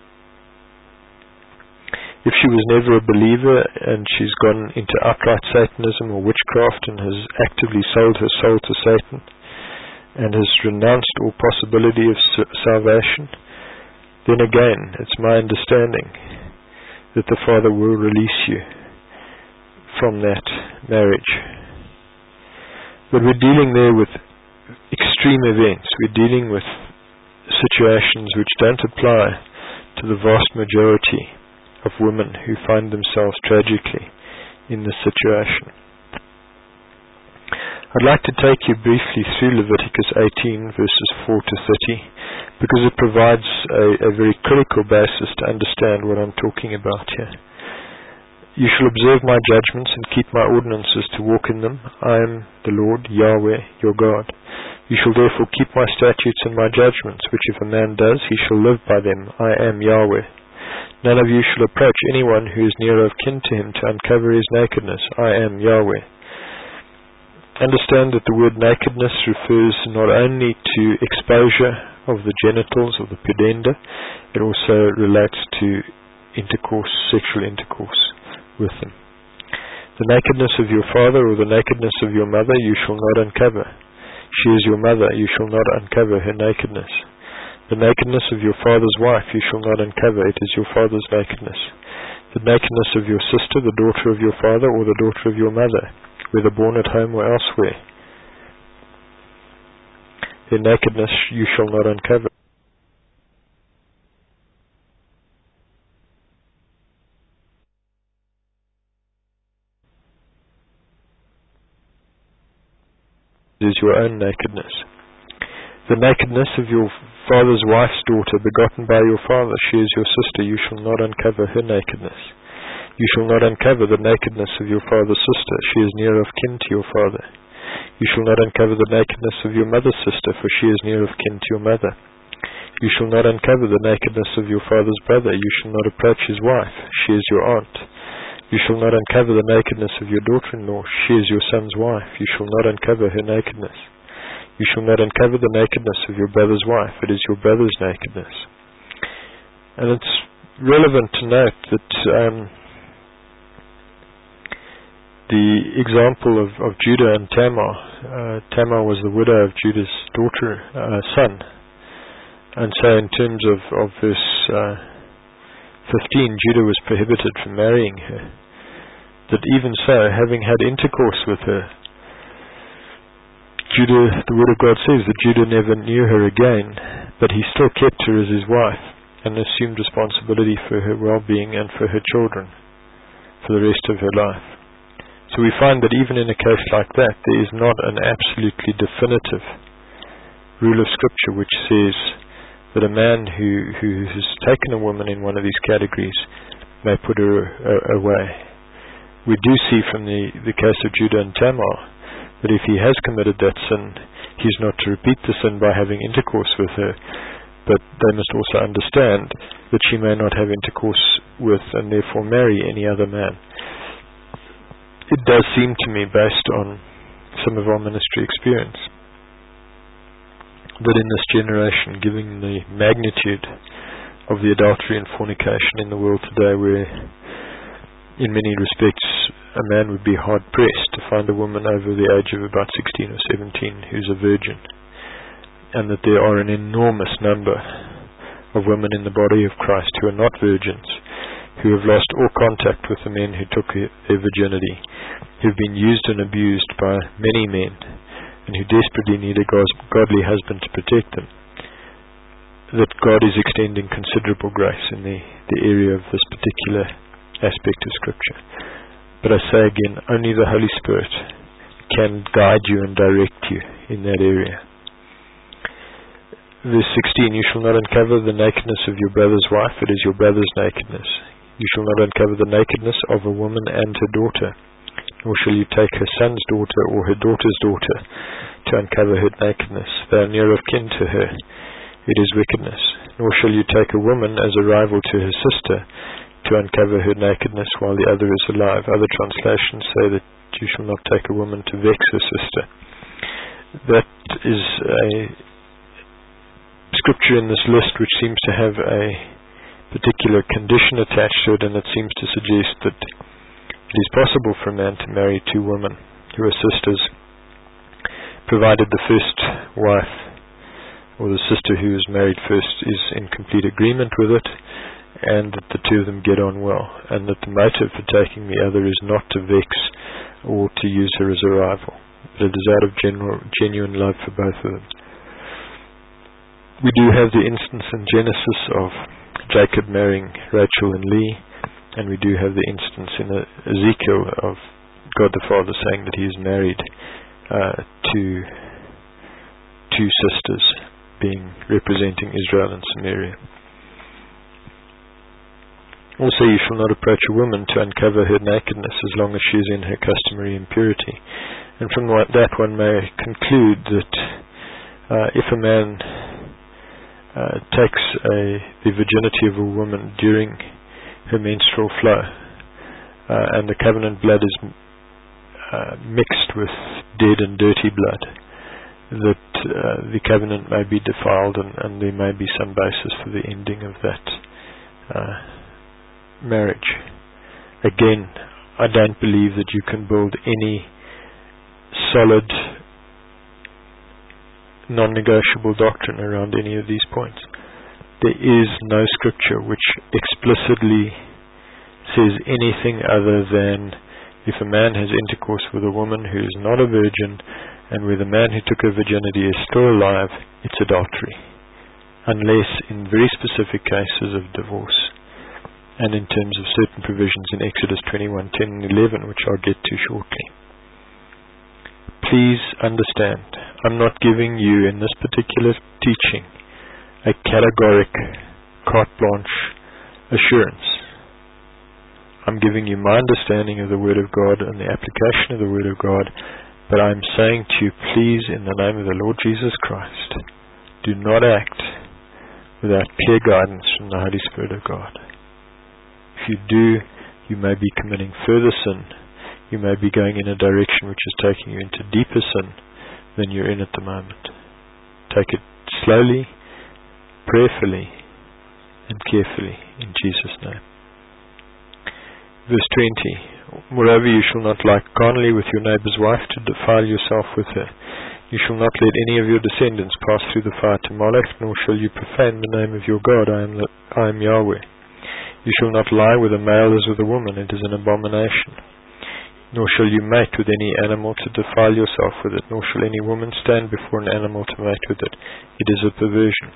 If she was never a believer and she's gone into outright Satanism or witchcraft and has actively sold her soul to Satan and has renounced all possibility of salvation, then again, it's my understanding that the Father will release you from that marriage. But we're dealing there with extreme events. We're dealing with situations which don't apply to the vast majority of women who find themselves tragically in this situation. I'd like to take you briefly through Leviticus eighteen verses four to thirty, because it provides a, a very critical basis to understand what I'm talking about here. You shall observe my judgments and keep my ordinances to walk in them. I am the Lord, Yahweh, your God. You shall therefore keep my statutes and my judgments, which if a man does, he shall live by them. I am Yahweh. None of you shall approach anyone who is near of kin to him to uncover his nakedness. I am Yahweh. Understand that the word nakedness refers not only to exposure of the genitals or the pudenda, it also relates to intercourse, sexual intercourse with them. The nakedness of your father or the nakedness of your mother you shall not uncover. She is your mother, you shall not uncover her nakedness. The nakedness of your father's wife you shall not uncover, it is your father's nakedness. The nakedness of your sister, the daughter of your father, or the daughter of your mother, whether born at home or elsewhere, their nakedness you shall not uncover. Is your own nakedness. The nakedness of your father's wife's daughter, begotten by your father, she is your sister, you shall not uncover her nakedness. You shall not uncover the nakedness of your father's sister, she is near of kin to your father. You shall not uncover the nakedness of your mother's sister, for she is near of kin to your mother. You shall not uncover the nakedness of your father's brother, you shall not approach his wife, she is your aunt. You shall not uncover the nakedness of your daughter-in-law, she is your son's wife, you shall not uncover her nakedness. You shall not uncover the nakedness of your brother's wife, it is your brother's nakedness. And it's relevant to note that um, the example of, of Judah and Tamar, uh, Tamar was the widow of Judah's daughter, uh, son. And so in terms of, of verse uh, fifteen, Judah was prohibited from marrying her. That even so, having had intercourse with her, Judah, the word of God says that Judah never knew her again, but he still kept her as his wife and assumed responsibility for her well-being and for her children for the rest of her life. So we find that even in a case like that, there is not an absolutely definitive rule of Scripture which says that a man who, who has taken a woman in one of these categories may put her uh, away. We do see from the, the case of Judah and Tamar that if he has committed that sin, he's not to repeat the sin by having intercourse with her, but they must also understand that she may not have intercourse with and therefore marry any other man. It does seem to me, based on some of our ministry experience, that in this generation, given the magnitude of the adultery and fornication in the world today, where in many respects a man would be hard-pressed to find a woman over the age of about sixteen or seventeen who's a virgin, and that there are an enormous number of women in the body of Christ who are not virgins, who have lost all contact with the men who took their virginity, who've been used and abused by many men, and who desperately need a godly husband to protect them, that God is extending considerable grace in the, the area of this particular aspect of Scripture. But I say again, only the Holy Spirit can guide you and direct you in that area. Verse sixteen, you shall not uncover the nakedness of your brother's wife, it is your brother's nakedness. You shall not uncover the nakedness of a woman and her daughter, nor shall you take her son's daughter or her daughter's daughter to uncover her nakedness. They are near of kin to her. It is wickedness. nor shall you take a woman as a rival to her sister, to uncover her nakedness while the other is alive. Other translations say that you shall not take a woman to vex her sister. That is a scripture in this list which seems to have a particular condition attached to it, and it seems to suggest that it is possible for a man to marry two women who are sisters, provided the first wife or the sister who is married first is in complete agreement with it, and that the two of them get on well, and that the motive for taking the other is not to vex or to use her as a rival, but it is out of general, genuine love for both of them. We do have the instance in Genesis of Jacob marrying Rachel and Leah, and we do have the instance in Ezekiel of God the Father saying that he is married uh, to two sisters, being representing Israel and Samaria. Also, you shall not approach a woman to uncover her nakedness as long as she is in her customary impurity. And from that one may conclude that uh, if a man uh, takes a, the virginity of a woman during her menstrual flow, uh, and the covenant blood is uh, mixed with dead and dirty blood, that uh, the covenant may be defiled, and, and there may be some basis for the ending of that uh, marriage. Again, I don't believe that you can build any solid, non-negotiable doctrine around any of these points. There is no scripture which explicitly says anything other than if a man has intercourse with a woman who is not a virgin, and where the man who took her virginity is still alive, it's adultery, unless in very specific cases of divorce, and in terms of certain provisions in Exodus twenty-one, ten and eleven, which I'll get to shortly. Please understand, I'm not giving you in this particular teaching a categoric carte blanche assurance. I'm giving you my understanding of the Word of God and the application of the Word of God, but I'm saying to you, please, in the name of the Lord Jesus Christ, do not act without clear guidance from the Holy Spirit of God. If you do, you may be committing further sin. You may be going in a direction which is taking you into deeper sin than you're in at the moment. Take it slowly, prayerfully, and carefully, in Jesus' name. Verse twenty, moreover, you shall not lie carnally with your neighbor's wife to defile yourself with her. You shall not let any of your descendants pass through the fire to Molech, nor shall you profane the name of your God. I am, the, I am Yahweh. You shall not lie with a male as with a woman. It is an abomination. Nor shall you mate with any animal to defile yourself with it, nor shall any woman stand before an animal to mate with it. It is a perversion.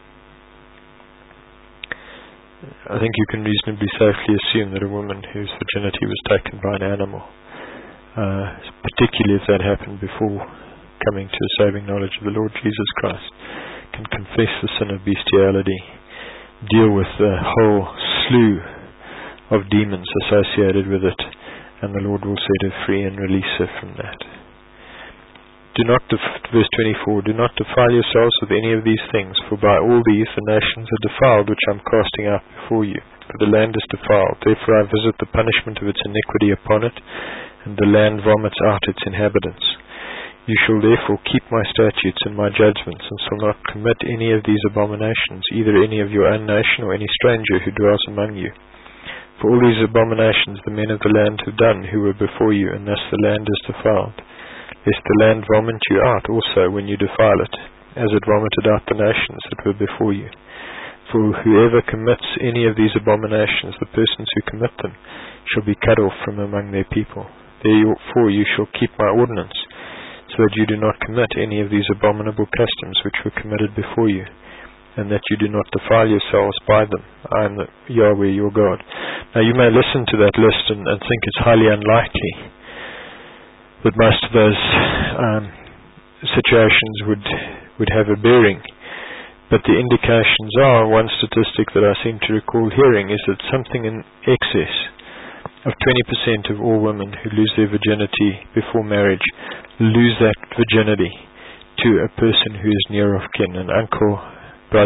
I think you can reasonably safely assume that a woman whose virginity was taken by an animal, uh, particularly if that happened before coming to a saving knowledge of the Lord Jesus Christ, can confess the sin of bestiality, deal with the whole slew of demons associated with it, and the Lord will set her free and release her from that. Do not, def- verse twenty-four, do not defile yourselves with any of these things, for by all these the nations are defiled, which I am casting out before you. For the land is defiled, therefore I visit the punishment of its iniquity upon it, and the land vomits out its inhabitants. You shall therefore keep my statutes and my judgments, and shall not commit any of these abominations, either any of your own nation or any stranger who dwells among you. For all these abominations the men of the land have done who were before you, and thus the land is defiled. Lest the land vomit you out also when you defile it, as it vomited out the nations that were before you. For whoever commits any of these abominations, the persons who commit them, shall be cut off from among their people. Therefore you shall keep my ordinance, so that you do not commit any of these abominable customs which were committed before you, and that you do not defile yourselves by them. I am the Yahweh your God. Now you may listen to that list and, and think it's highly unlikely that most of those um, situations would would have a bearing. But the indications are, one statistic that I seem to recall hearing is that something in excess of twenty percent of all women who lose their virginity before marriage lose that virginity to a person who is near of kin, an uncle, brother,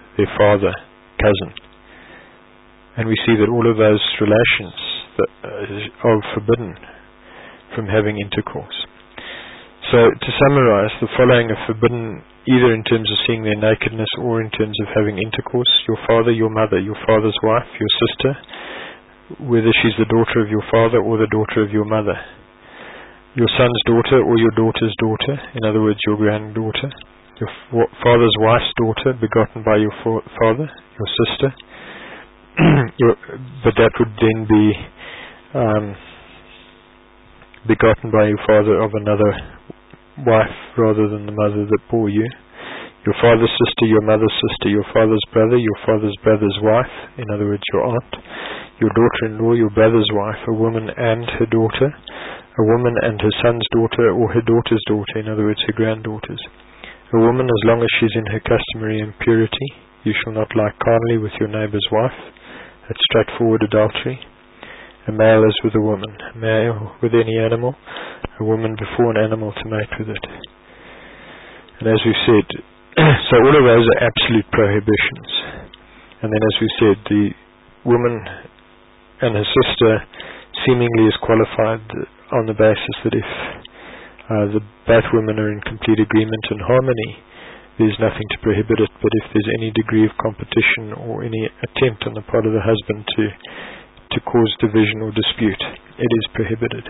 their father, cousin. And we see that all of those relations that are forbidden from having intercourse. So to summarize, the following are forbidden either in terms of seeing their nakedness or in terms of having intercourse. Your father, your mother, your father's wife, your sister, whether she's the daughter of your father or the daughter of your mother. Your son's daughter or your daughter's daughter, in other words, your granddaughter. Your f- father's wife's daughter, begotten by your fa- father, your sister. your, but that would then be um, begotten by your father of another wife rather than the mother that bore you. Your father's sister, your mother's sister, your father's brother, your father's brother's wife, in other words, your aunt. Your daughter-in-law, your brother's wife, a woman and her daughter, a woman and her son's daughter or her daughter's daughter, in other words, her granddaughters. A woman, as long as she's in her customary impurity, you shall not lie carnally with your neighbour's wife. That's straightforward adultery. A male is with a woman, a male with any animal, a woman before an animal to mate with it. And as we've said, so all of those are absolute prohibitions. And then as we said, the woman and her sister seemingly is qualified on the basis that if uh, the both women are in complete agreement and harmony, there's nothing to prohibit it. But if there's any degree of competition or any attempt on the part of the husband to to cause division or dispute, it is prohibited.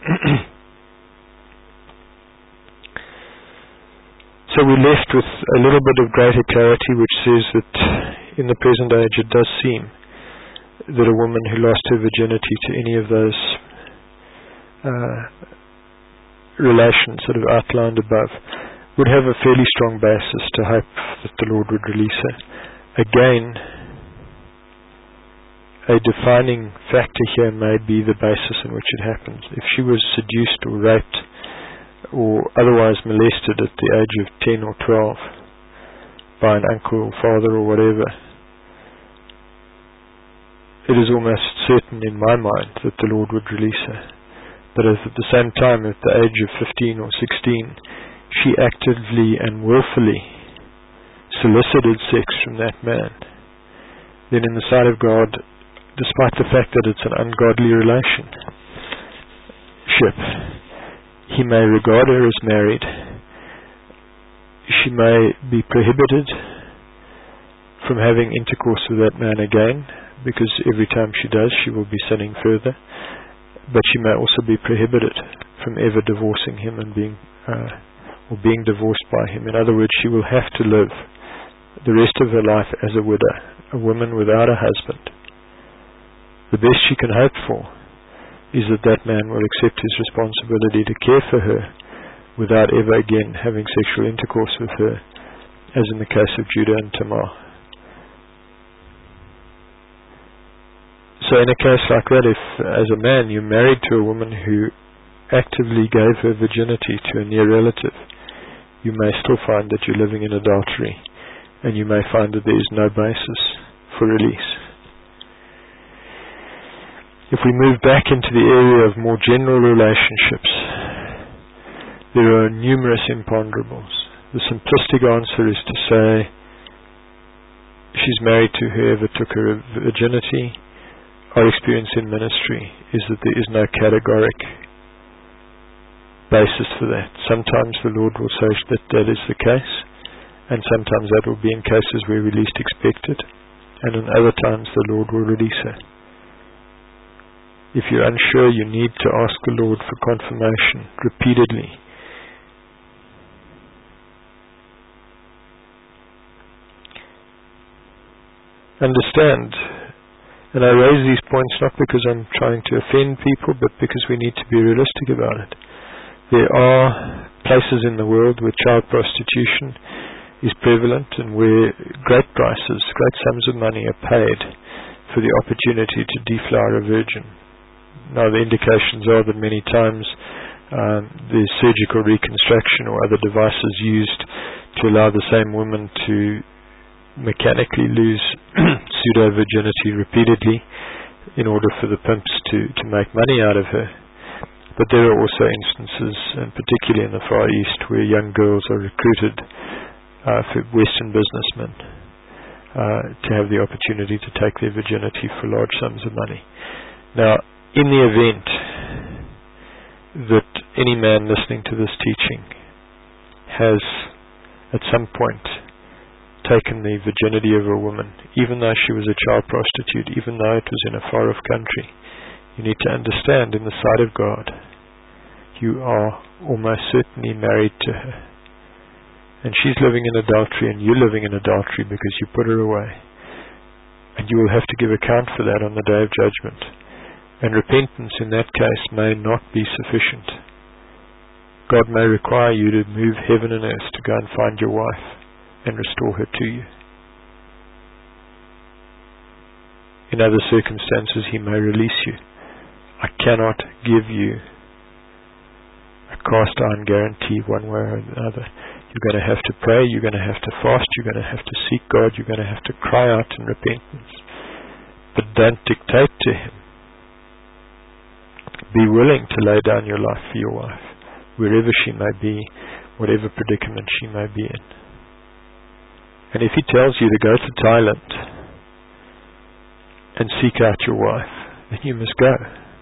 So we're left with a little bit of greater clarity, which says that in the present age it does seem that a woman who lost her virginity to any of those uh, relations that are outlined above would have a fairly strong basis to hope that the Lord would release her. Again, a defining factor here may be the basis in which it happens. If she was seduced or raped or otherwise molested at the age of ten or twelve by an uncle or father or whatever, it is almost certain in my mind that the Lord would release her. But if at the same time, at the age of fifteen or sixteen, she actively and willfully solicited sex from that man, then in the sight of God, despite the fact that it's an ungodly relationship, He may regard her as married. She may be prohibited from having intercourse with that man again, because every time she does, she will be sinning further. But she may also be prohibited from ever divorcing him and being uh, or being divorced by him. In other words, she will have to live the rest of her life as a widow, a woman without a husband. The best she can hope for is that that man will accept his responsibility to care for her without ever again having sexual intercourse with her, as in the case of Judah and Tamar. So in a case like that, if as a man you're married to a woman who actively gave her virginity to a near relative, you may still find that you're living in adultery, and you may find that there is no basis for release. If we move back into the area of more general relationships, there are numerous imponderables. The simplistic answer is to say she's married to whoever took her virginity. Our experience in ministry is that there is no categoric basis for that. Sometimes the Lord will say that that is the case, and sometimes that will be in cases where we least expect it, and in other times the Lord will release her. If you're unsure, you need to ask the Lord for confirmation repeatedly. Understand, and I raise these points not because I'm trying to offend people, but because we need to be realistic about it. There are places in the world where child prostitution is prevalent and where great prices, great sums of money are paid for the opportunity to deflower a virgin. Now the indications are that many times um, there's surgical reconstruction or other devices used to allow the same woman to mechanically lose pseudo-virginity repeatedly in order for the pimps to, to make money out of her. But there are also instances, and particularly in the Far East, where young girls are recruited uh, for Western businessmen uh, to have the opportunity to take their virginity for large sums of money. Now, in the event that any man listening to this teaching has at some point taken the virginity of a woman, even though she was a child prostitute, even though it was in a far-off country, you need to understand, in the sight of God, you are almost certainly married to her. And she's living in adultery, and you're living in adultery because you put her away. And you will have to give account for that on the day of judgment. And repentance in that case may not be sufficient. God may require you to move heaven and earth to go and find your wife and restore her to you. In other circumstances, He may release you. I cannot give you a cast iron guarantee one way or another. You're going to have to pray, you're going to have to fast, you're going to have to seek God, you're going to have to cry out in repentance. But don't dictate to Him. Be willing to lay down your life for your wife, wherever she may be, whatever predicament she may be in. And if He tells you to go to Thailand and seek out your wife, then you must go.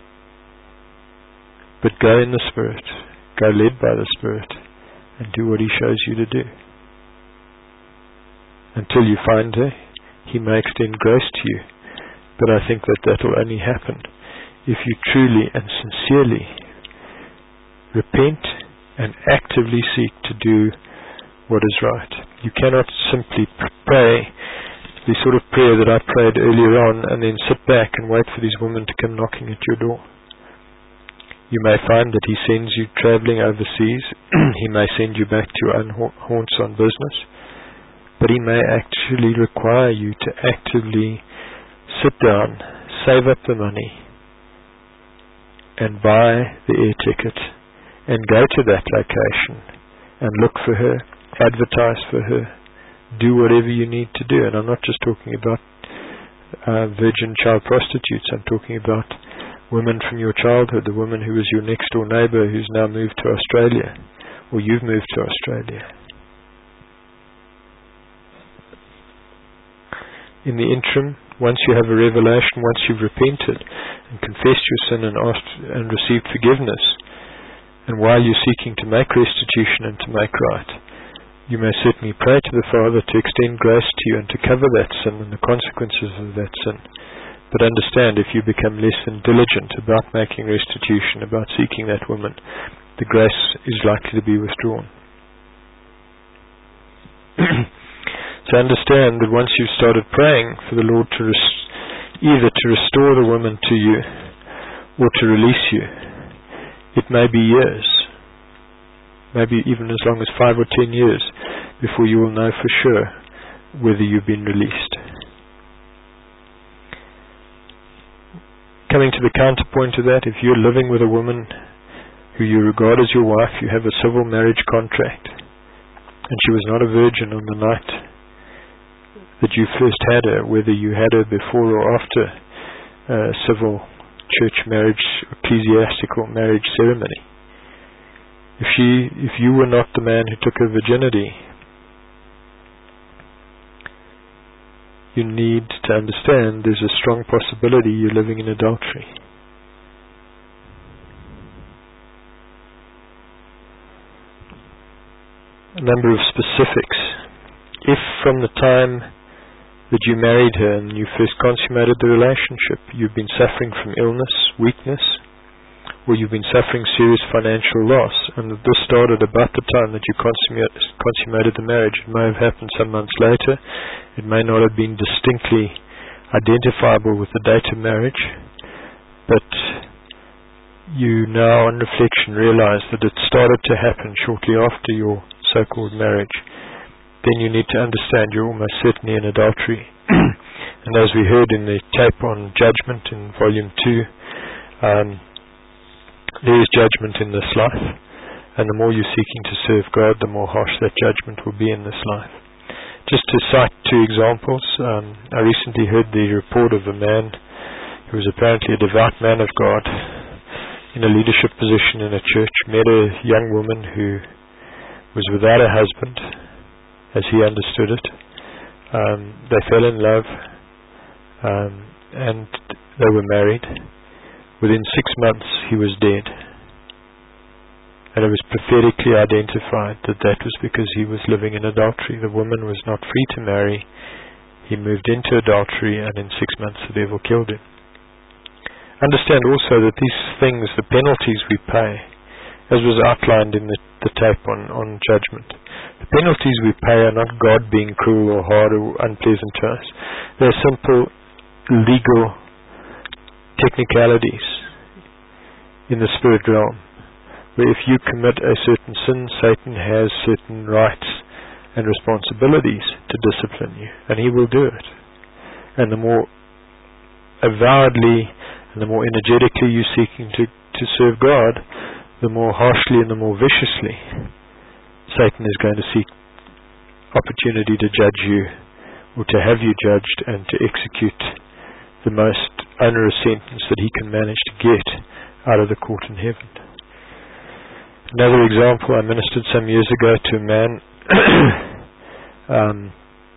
But go in the Spirit, go led by the Spirit, and do what He shows you to do. Until you find her, He may extend grace to you, but I think that that will only happen if you truly and sincerely repent and actively seek to do what is right. You cannot simply pray the sort of prayer that I prayed earlier on and then sit back and wait for these women to come knocking at your door. You may find that He sends you traveling overseas. He may send you back to your own haunts on business. But He may actually require you to actively sit down, save up the money, and buy the air ticket, and go to that location, and look for her, advertise for her, do whatever you need to do. And I'm not just talking about uh, virgin child prostitutes. I'm talking about women from your childhood, the woman who was your next door neighbor who's now moved to Australia, or you've moved to Australia. In the interim, once you have a revelation, once you've repented and confessed your sin and asked and received forgiveness, and while you're seeking to make restitution and to make right, you may certainly pray to the Father to extend grace to you and to cover that sin and the consequences of that sin. But understand, if you become less than diligent about making restitution, about seeking that woman, the grace is likely to be withdrawn. So understand that once you've started praying for the Lord to res- either to restore the woman to you or to release you, it may be years, maybe even as long as five or ten years, before you will know for sure whether you've been released. Coming to the counterpoint to that, if you're living with a woman who you regard as your wife, you have a civil marriage contract, and she was not a virgin on the night that you first had her, whether you had her before or after uh, civil church marriage, ecclesiastical marriage ceremony. If she, if you were not the man who took her virginity, you need to understand there's a strong possibility you're living in adultery. A number of specifics. If from the time that you married her and you first consummated the relationship, you've been suffering from illness, weakness, or you've been suffering serious financial loss, and that this started about the time that you consummated the marriage, it may have happened some months later, it may not have been distinctly identifiable with the date of marriage, but you now on reflection realize that it started to happen shortly after your so-called marriage, then you need to understand you're almost certainly in adultery. And as we heard in the tape on judgment in volume two, um, there is judgment in this life, and the more you're seeking to serve God, the more harsh that judgment will be in this life. Just to cite two examples, um, I recently heard the report of a man who was apparently a devout man of God in a leadership position in a church, met a young woman who was without a husband, as he understood it, Um, they fell in love, um, and they were married. Within six months, he was dead. And it was prophetically identified that that was because he was living in adultery. The woman was not free to marry. He moved into adultery, and in six months the devil killed him. Understand also that these things, the penalties we pay, as was outlined in the, the tape on, on judgment, the penalties we pay are not God being cruel or hard or unpleasant to us. They're simple legal technicalities in the spirit realm, where if you commit a certain sin, Satan has certain rights and responsibilities to discipline you, and he will do it. And the more avowedly and the more energetically you're seeking to, to serve God, the more harshly and the more viciously Satan is going to seek opportunity to judge you, or to have you judged, and to execute the most onerous sentence that he can manage to get out of the court in heaven. Another example, I ministered some years ago to a man. um,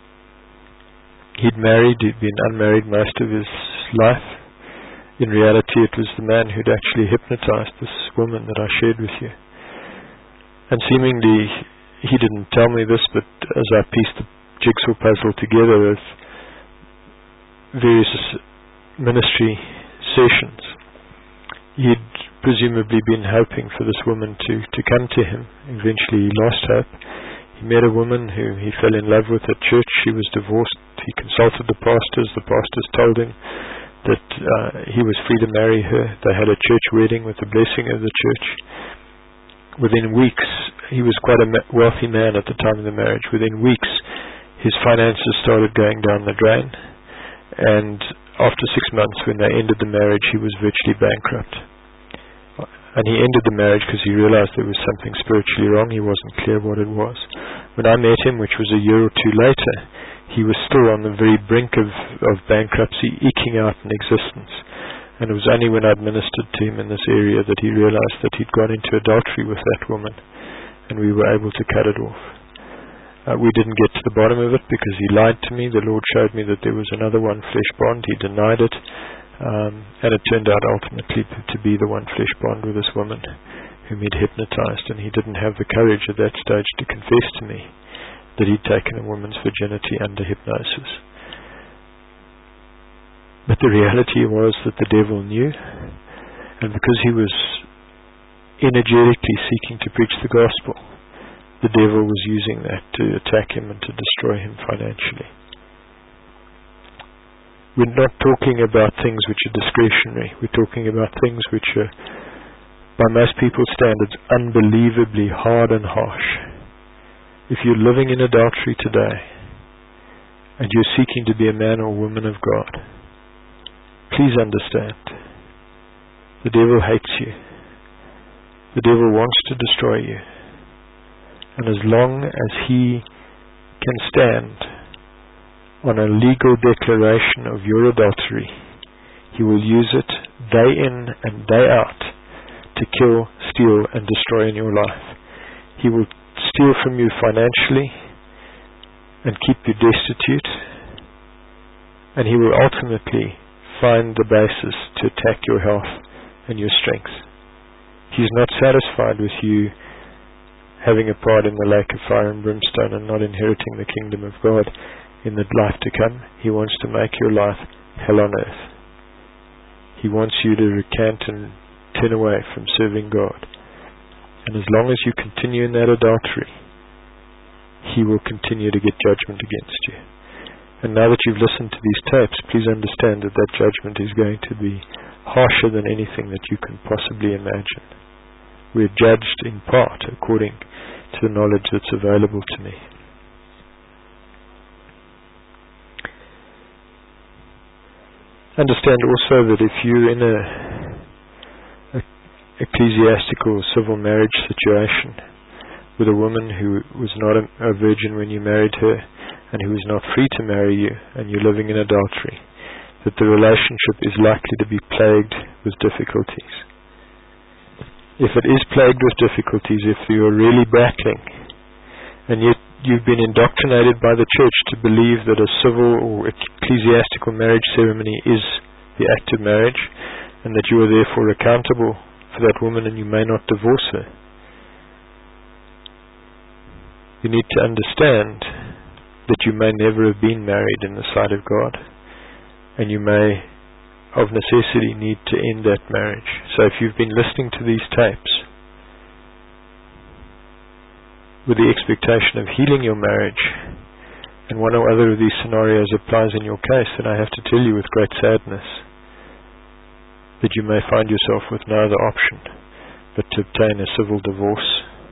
he'd married, he'd been unmarried most of his life. In reality, it was the man who'd actually hypnotized this woman that I shared with you. And seemingly, he didn't tell me this, but as I pieced the jigsaw puzzle together of various ministry sessions, he'd presumably been hoping for this woman to, to come to him. Eventually he lost hope. He met a woman who he fell in love with at church. She was divorced. He consulted the pastors. The pastors told him that uh, he was free to marry her. They had a church wedding with the blessing of the church. Within weeks, he was quite a wealthy man at the time of the marriage. Within weeks, his finances started going down the drain. And after six months, when they ended the marriage, he was virtually bankrupt. And he ended the marriage because he realized there was something spiritually wrong. He wasn't clear what it was. When I met him, which was a year or two later, he was still on the very brink of, of bankruptcy, eking out an existence. And it was only when I'd ministered to him in this area that he realized that he'd gone into adultery with that woman, and we were able to cut it off. Uh, we didn't get to the bottom of it because he lied to me. The Lord showed me that there was another one flesh bond. He denied it. Um, and it turned out ultimately to be the one flesh bond with this woman whom he'd hypnotized, and he didn't have the courage at that stage to confess to me that he'd taken a woman's virginity under hypnosis. But the reality was that the devil knew, and because he was energetically seeking to preach the gospel, the devil was using that to attack him and to destroy him financially. We're not talking about things which are discretionary. We're talking about things which are, by most people's standards, unbelievably hard and harsh. If you're living in adultery today, and you're seeking to be a man or woman of God, please understand, the devil hates you. The devil wants to destroy you. And as long as he can stand on a legal declaration of your adultery, he will use it day in and day out to kill, steal, and destroy in your life. He will steal from you financially and keep you destitute, and he will ultimately find the basis to attack your health and your strength. He's not satisfied with you having a part in the lake of fire and brimstone and not inheriting the kingdom of God in the life to come. He wants to make your life hell on earth. He wants you to recant and turn away from serving God. And as long as you continue in that adultery, he will continue to get judgment against you. And now that you've listened to these tapes, please understand that that judgment is going to be harsher than anything that you can possibly imagine. We're judged in part according to the knowledge that's available to me. Understand also that if you're in a, a ecclesiastical civil marriage situation with a woman who was not a, a virgin when you married her and who is not free to marry you, and you're living in adultery, that the relationship is likely to be plagued with difficulties. If it is plagued with difficulties, if you are really battling And yet you've been indoctrinated by the church to believe that a civil or ecclesiastical marriage ceremony is the act of marriage, and that you are therefore accountable for that woman and you may not divorce her. You need to understand that you may never have been married in the sight of God, and you may of necessity need to end that marriage. So if you've been listening to these tapes with the expectation of healing your marriage, and one or other of these scenarios applies in your case, then I have to tell you with great sadness that you may find yourself with no other option but to obtain a civil divorce,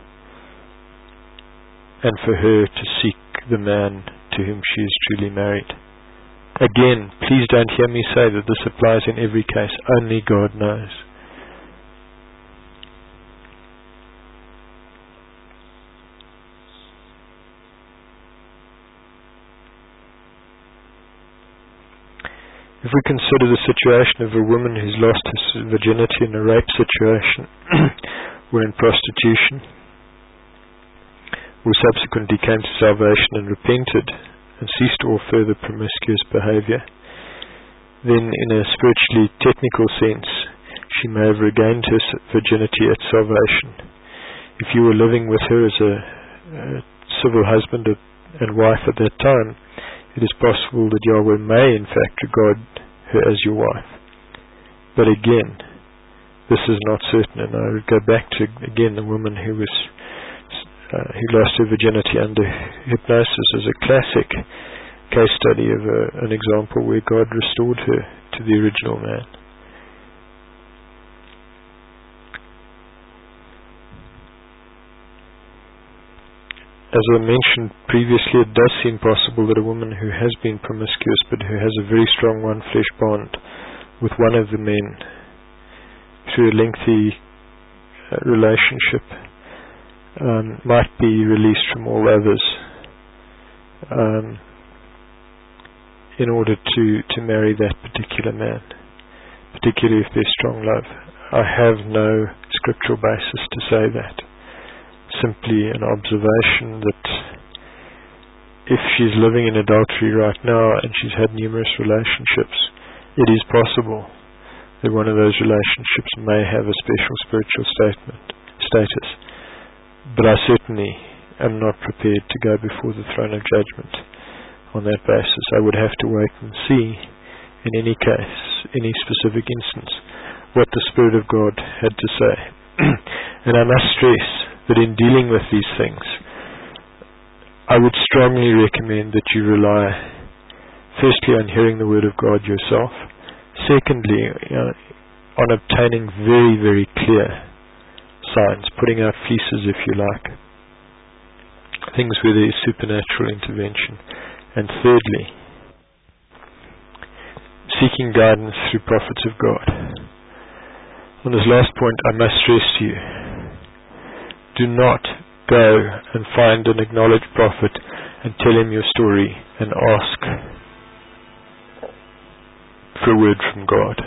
and for her to seek the man to whom she is truly married. Again, please don't hear me say that this applies in every case. Only God knows. If we consider the situation of a woman who's lost her virginity in a rape situation or in prostitution, or subsequently came to salvation and repented and ceased all further promiscuous behavior, then in a spiritually technical sense she may have regained her virginity at salvation. If you were living with her as a, a civil husband and wife at that time, it is possible that Yahweh may in fact regard her as your wife. But again, this is not certain, and I would go back to again the woman who was Uh, who lost her virginity under hypnosis as a classic case study of a, an example where God restored her to the original man. As I mentioned previously, it does seem possible that a woman who has been promiscuous but who has a very strong one-flesh bond with one of the men through a lengthy uh, relationship Um, might be released from all others um, in order to, to marry that particular man, particularly if there's strong love. I have no scriptural basis to say that. Simply an observation that if she's living in adultery right now and she's had numerous relationships, it is possible that one of those relationships may have a special spiritual statement, status. But I certainly am not prepared to go before the throne of judgment on that basis. I would have to wait and see, in any case, any specific instance, what the Spirit of God had to say. And I must stress that in dealing with these things, I would strongly recommend that you rely, firstly, on hearing the Word of God yourself. Secondly, you know, on obtaining very, very clear signs, putting out fleeces if you like, things where there is supernatural intervention. And thirdly, seeking guidance through prophets of God. On this last point, I must stress to you, do not go and find an acknowledged prophet and tell him your story and ask for a word from God.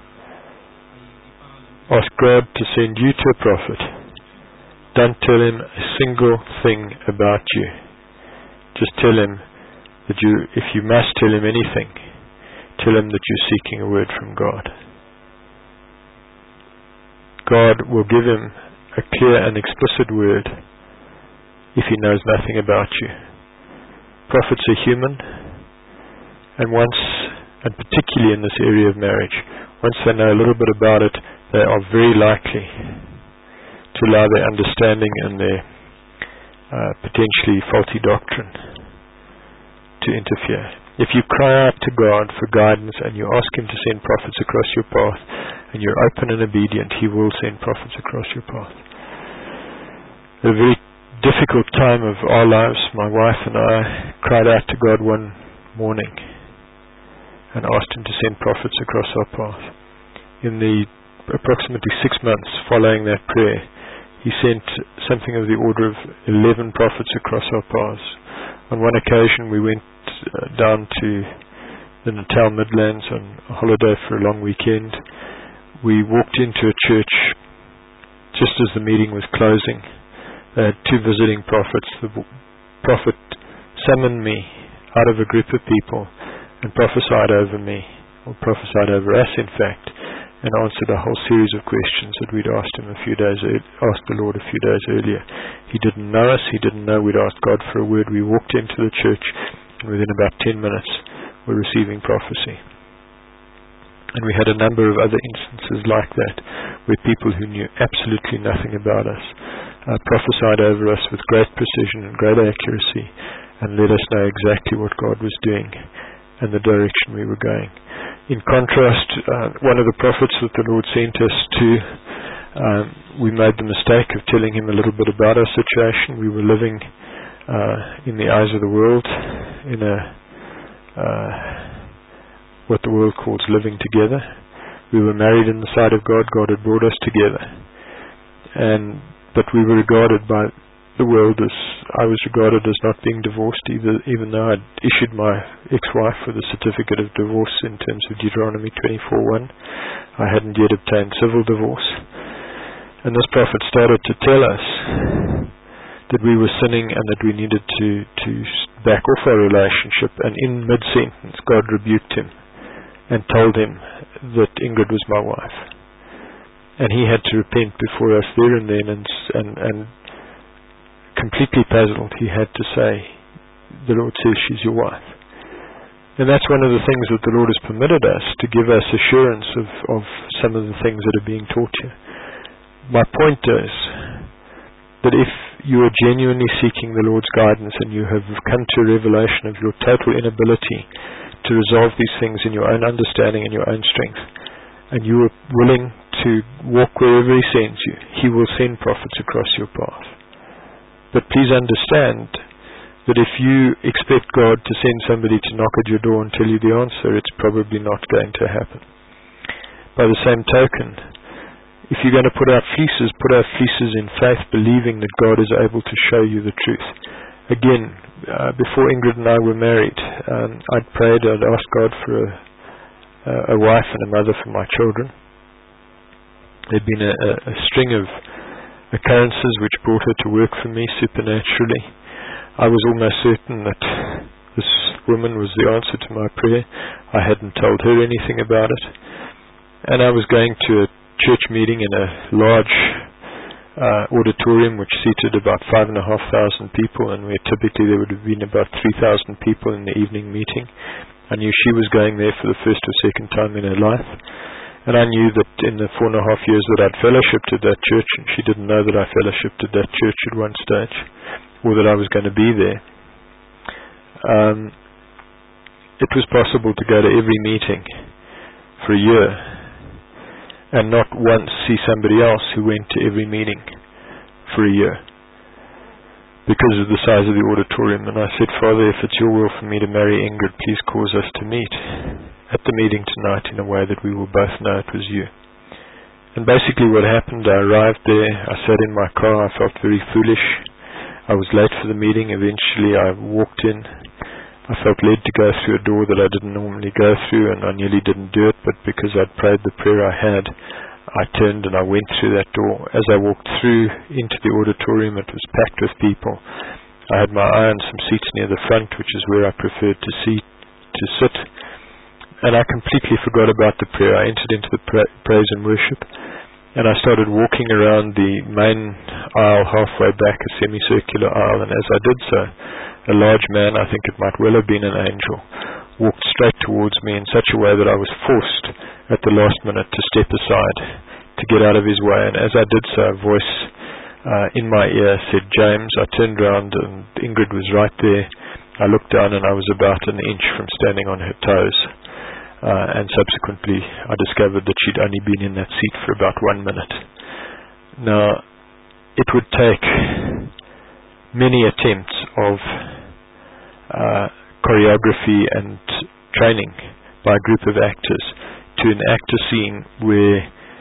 Ask God to send you to a prophet. Don't tell him a single thing about you. Just tell him that you, if you must tell him anything, tell him that you're seeking a word from God. God will give him a clear and explicit word if he knows nothing about you. Prophets are human, and once, and particularly in this area of marriage, once they know a little bit about it, they are very likely to allow their understanding and their uh, potentially faulty doctrine to interfere. If you cry out to God for guidance and you ask him to send prophets across your path, and you're open and obedient, he will send prophets across your path. At a very difficult time of our lives, my wife and I cried out to God one morning and asked him to send prophets across our path. In the approximately six months following that prayer, he sent something of the order of eleven prophets across our paths. On one occasion we went uh, down to the Natal Midlands on a holiday for a long weekend. We walked into a church just as the meeting was closing. They had two visiting prophets. The prophet summoned me out of a group of people and prophesied over me, or prophesied over us in fact, and answered a whole series of questions that we'd asked him a few days, asked the Lord a few days earlier. He didn't know us, he didn't know we'd asked God for a word. We walked into the church, and within about ten minutes we're receiving prophecy. And we had a number of other instances like that, where people who knew absolutely nothing about us uh, prophesied over us with great precision and great accuracy, and let us know exactly what God was doing and the direction we were going. In contrast, uh, one of the prophets that the Lord sent us to, um, we made the mistake of telling him a little bit about our situation. We were living uh, in the eyes of the world, in a uh, what the world calls living together. We were married in the sight of God. God had brought us together, and but we were regarded by the world as, I was regarded as not being divorced, either, even though I'd issued my ex-wife with a certificate of divorce in terms of Deuteronomy twenty-four one. I hadn't yet obtained civil divorce. And this prophet started to tell us that we were sinning and that we needed to, to back off our relationship. And in mid-sentence, God rebuked him and told him that Ingrid was my wife. And he had to repent before us there and then, and and, and completely puzzled, he had to say, the Lord says she's your wife. And that's one of the things that the Lord has permitted us, to give us assurance of, of some of the things that are being taught you. My point is that if you are genuinely seeking the Lord's guidance and you have come to a revelation of your total inability to resolve these things in your own understanding and your own strength, and you are willing to walk wherever He sends you, He will send prophets across your path. But please understand that if you expect God to send somebody to knock at your door and tell you the answer, it's probably not going to happen. By the same token, if you're going to put out fleeces, put out fleeces in faith, believing that God is able to show you the truth. Again, uh, before Ingrid and I were married, um, I'd prayed, I'd asked God for a, a wife and a mother for my children. There'd been a, a, a string of occurrences which brought her to work for me supernaturally. I was almost certain that this woman was the answer to my prayer. I hadn't told her anything about it. And I was going to a church meeting in a large uh, auditorium which seated about five and a half thousand people, and where typically there would have been about three thousand people in the evening meeting. I knew she was going there for the first or second time in her life. And I knew that in the four and a half years that I'd fellowshipped at that church, and she didn't know that I fellowshipped at that church at one stage, or that I was going to be there, um, it was possible to go to every meeting for a year and not once see somebody else who went to every meeting for a year because of the size of the auditorium. And I said, Father, if it's your will for me to marry Ingrid, please cause us to meet at the meeting tonight in a way that we will both know it was you. And basically what happened, I arrived there, I sat in my car, I felt very foolish. I was late for the meeting. Eventually I walked in. I felt led to go through a door that I didn't normally go through, and I nearly didn't do it, but because I'd prayed the prayer I had, I turned and I went through that door. As I walked through into the auditorium, it was packed with people. I had my eye on some seats near the front, which is where I preferred to, see, to sit. And I completely forgot about the prayer. I entered into the pra- praise and worship, and I started walking around the main aisle halfway back, a semicircular aisle, and as I did so, a large man, I think it might well have been an angel, walked straight towards me in such a way that I was forced at the last minute to step aside to get out of his way. And as I did so, a voice uh, in my ear said, James. I turned around and Ingrid was right there. I looked down and I was about an inch from standing on her toes. Uh, and subsequently I discovered that she'd only been in that seat for about one minute. Now, it would take many attempts of uh, choreography and training by a group of actors to enact a scene where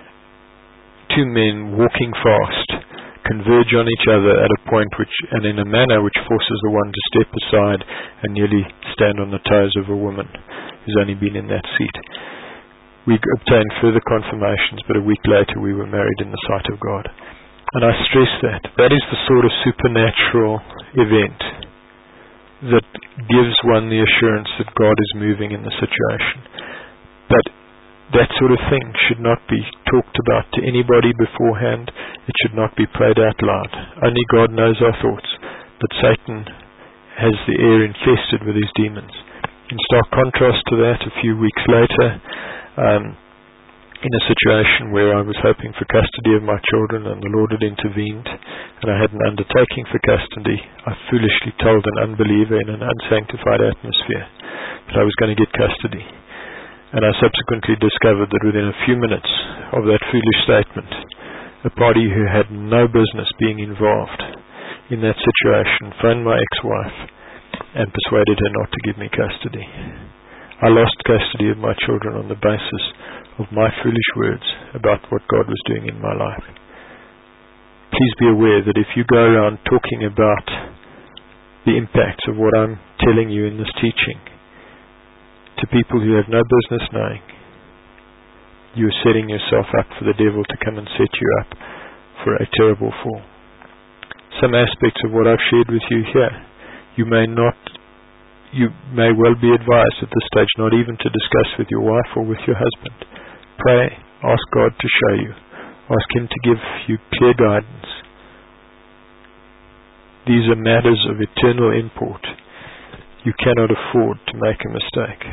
two men walking fast converge on each other at a point which, and in a manner which forces the one to step aside and nearly stand on the toes of a woman who's only been in that seat. We obtained further confirmations, but a week later we were married in the sight of God. And I stress that. That is the sort of supernatural event that gives one the assurance that God is moving in the situation. But that sort of thing should not be talked about to anybody beforehand. It should not be prayed out loud. Only God knows our thoughts, but Satan has the air infested with his demons. In stark contrast to that, a few weeks later, um, in a situation where I was hoping for custody of my children and the Lord had intervened and I had an undertaking for custody, I foolishly told an unbeliever in an unsanctified atmosphere that I was going to get custody. And I subsequently discovered that within a few minutes of that foolish statement, a party who had no business being involved in that situation phoned my ex-wife and persuaded her not to give me custody. I lost custody of my children on the basis of my foolish words about what God was doing in my life. Please be aware that if you go around talking about the impacts of what I'm telling you in this teaching to people who have no business knowing, you are setting yourself up for the devil to come and set you up for a terrible fall. Some aspects of what I've shared with you here, you may not, you may well be advised at this stage not even to discuss with your wife or with your husband. Pray, ask God to show you, ask Him to give you clear guidance. These are matters of eternal import. You cannot afford to make a mistake.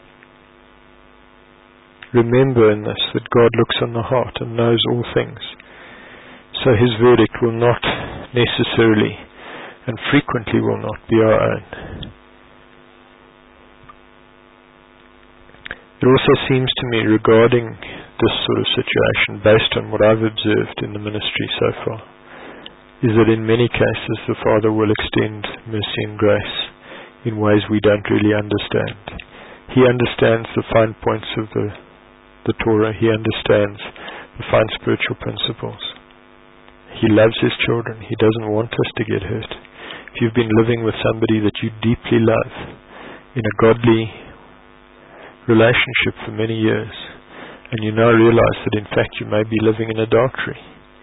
Remember in this that God looks on the heart and knows all things. So His verdict will not necessarily and frequently will not be our own. It also seems to me regarding this sort of situation, based on what I've observed in the ministry so far, is that in many cases the Father will extend mercy and grace in ways we don't really understand. He understands the fine points of the, the Torah. He understands the fine spiritual principles. He loves His children. He doesn't want us to get hurt. If you've been living with somebody that you deeply love in a godly relationship for many years, and you now realize that in fact you may be living in adultery,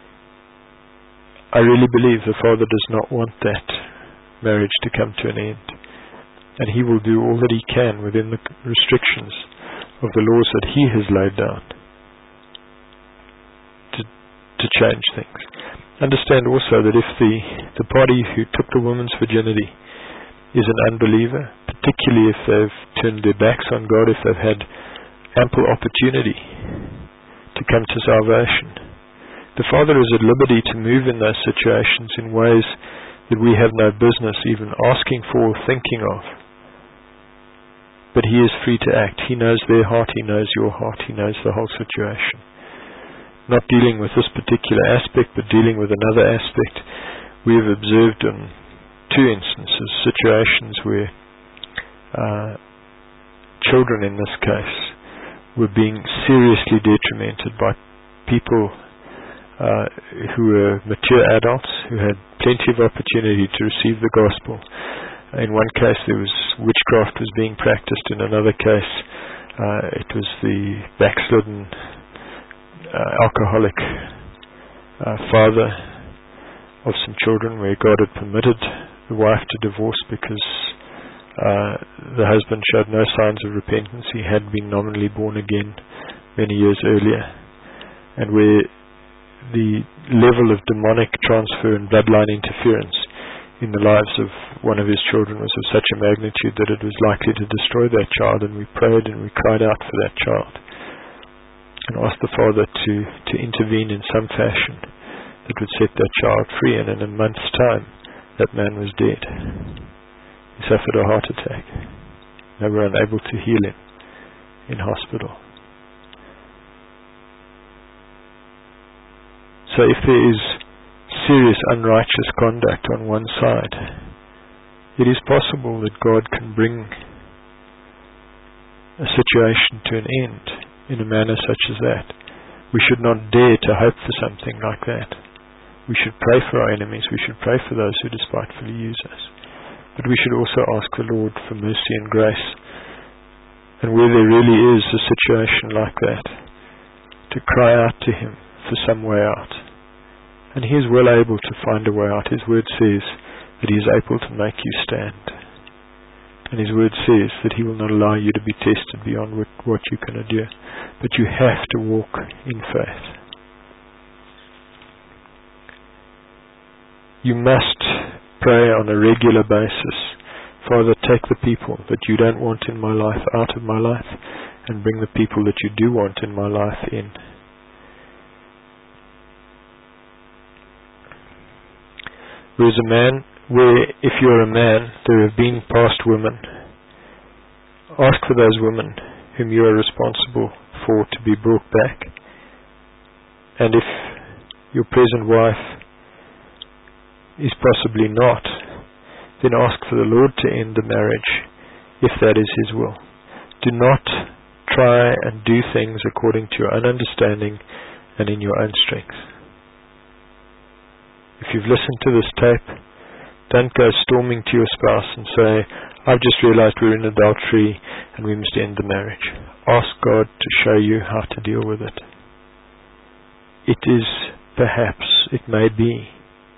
I really believe the Father does not want that marriage to come to an end. And He will do all that He can within the restrictions of the laws that He has laid down to, to change things. Understand also that if the, the party who took the woman's virginity is an unbeliever, particularly if they've turned their backs on God, if they've had ample opportunity to come to salvation, the Father is at liberty to move in those situations in ways that we have no business even asking for or thinking of. But He is free to act. He knows their heart, He knows your heart, He knows the whole situation. Not dealing with this particular aspect, but dealing with another aspect, we have observed in two instances, situations where uh, children in this case were being seriously detrimented by people uh, who were mature adults, who had plenty of opportunity to receive the gospel. In one case there was witchcraft was being practiced. In another case uh, it was the backslidden uh, alcoholic uh, father of some children where God had permitted the wife to divorce because uh, the husband showed no signs of repentance. He had been nominally born again many years earlier, and where the level of demonic transfer and bloodline interference in the lives of one of his children was of such a magnitude that it was likely to destroy that child, and we prayed and we cried out for that child and asked the Father to, to intervene in some fashion that would set that child free, and in a month's time that man was dead. He suffered a heart attack. They were unable to heal him in hospital. So if there is serious unrighteous conduct on one side, it is possible that God can bring a situation to an end in a manner such as that. We should not dare to hope for something like that. We should pray for our enemies. We should pray for those who despitefully use us. But we should also ask the Lord for mercy and grace. And where there really is a situation like that, to cry out to Him for some way out. And He is well able to find a way out. His word says that He is able to make you stand. And His word says that He will not allow you to be tested beyond what, what you can endure. But you have to walk in faith. You must pray on a regular basis. Father, take the people that you don't want in my life out of my life, and bring the people that you do want in my life in. Whereas a man, where if you're a man, there have been past women, ask for those women whom you are responsible for to be brought back. And if your present wife is possibly not, then ask for the Lord to end the marriage, if that is His will. Do not try and do things according to your own understanding and in your own strength. If you've listened to this tape, don't go storming to your spouse and say, I've just realized we're in adultery and we must end the marriage. Ask God to show you how to deal with it. It is perhaps, it may be,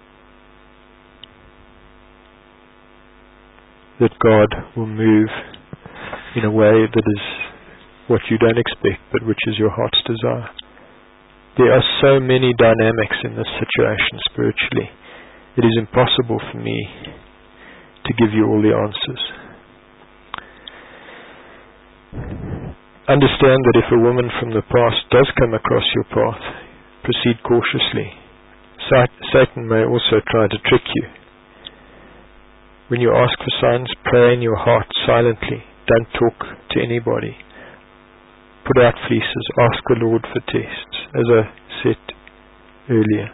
that God will move in a way that is what you don't expect, but which is your heart's desire. There are so many dynamics in this situation spiritually. It is impossible for me to give you all the answers. Understand that if a woman from the past does come across your path, proceed cautiously. Satan may also try to trick you. When you ask for signs, pray in your heart silently. Don't talk to anybody. Put out fleeces. Ask the Lord for tests, as I said earlier.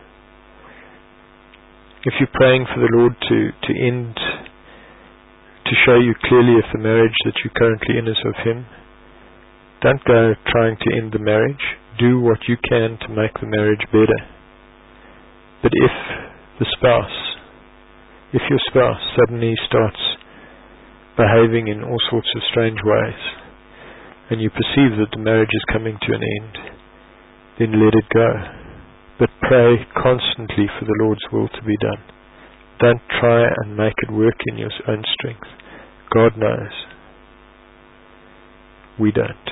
If you're praying for the Lord to, to end, to show you clearly if the marriage that you're currently in is of Him, don't go trying to end the marriage. Do what you can to make the marriage better. But if the spouse, if your spouse suddenly starts behaving in all sorts of strange ways, and you perceive that the marriage is coming to an end, then let it go. But pray constantly for the Lord's will to be done. Don't try and make it work in your own strength. God knows. We don't.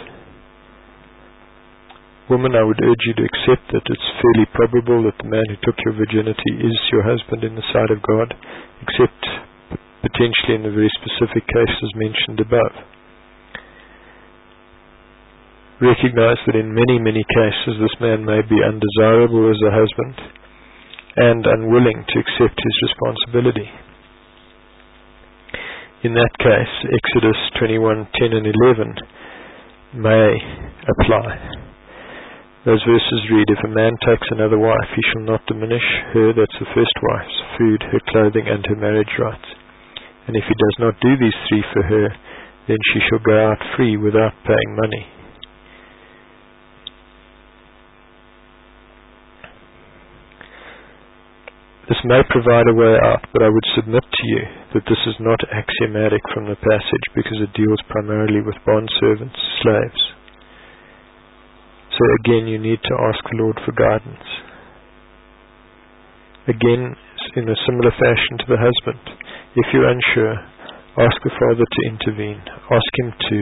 Woman, I would urge you to accept that it's fairly probable that the man who took your virginity is your husband in the sight of God, except potentially in the very specific cases mentioned above. Recognize that in many, many cases this man may be undesirable as a husband and unwilling to accept his responsibility. In that case, Exodus twenty-one, ten and eleven may apply. Those verses read, if a man takes another wife, he shall not diminish her, that's the first wife's, food, her clothing, and her marriage rights. And if he does not do these three for her, then she shall go out free without paying money. This may provide a way out, but I would submit to you that this is not axiomatic from the passage, because it deals primarily with bondservants, slaves. So again, you need to ask the Lord for guidance. Again, in a similar fashion to the husband, if you're unsure, ask the Father to intervene. Ask Him to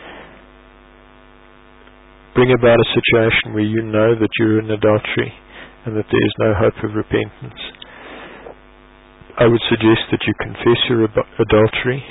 bring about a situation where you know that you're in adultery and that there is no hope of repentance. I would suggest that you confess your ab- adultery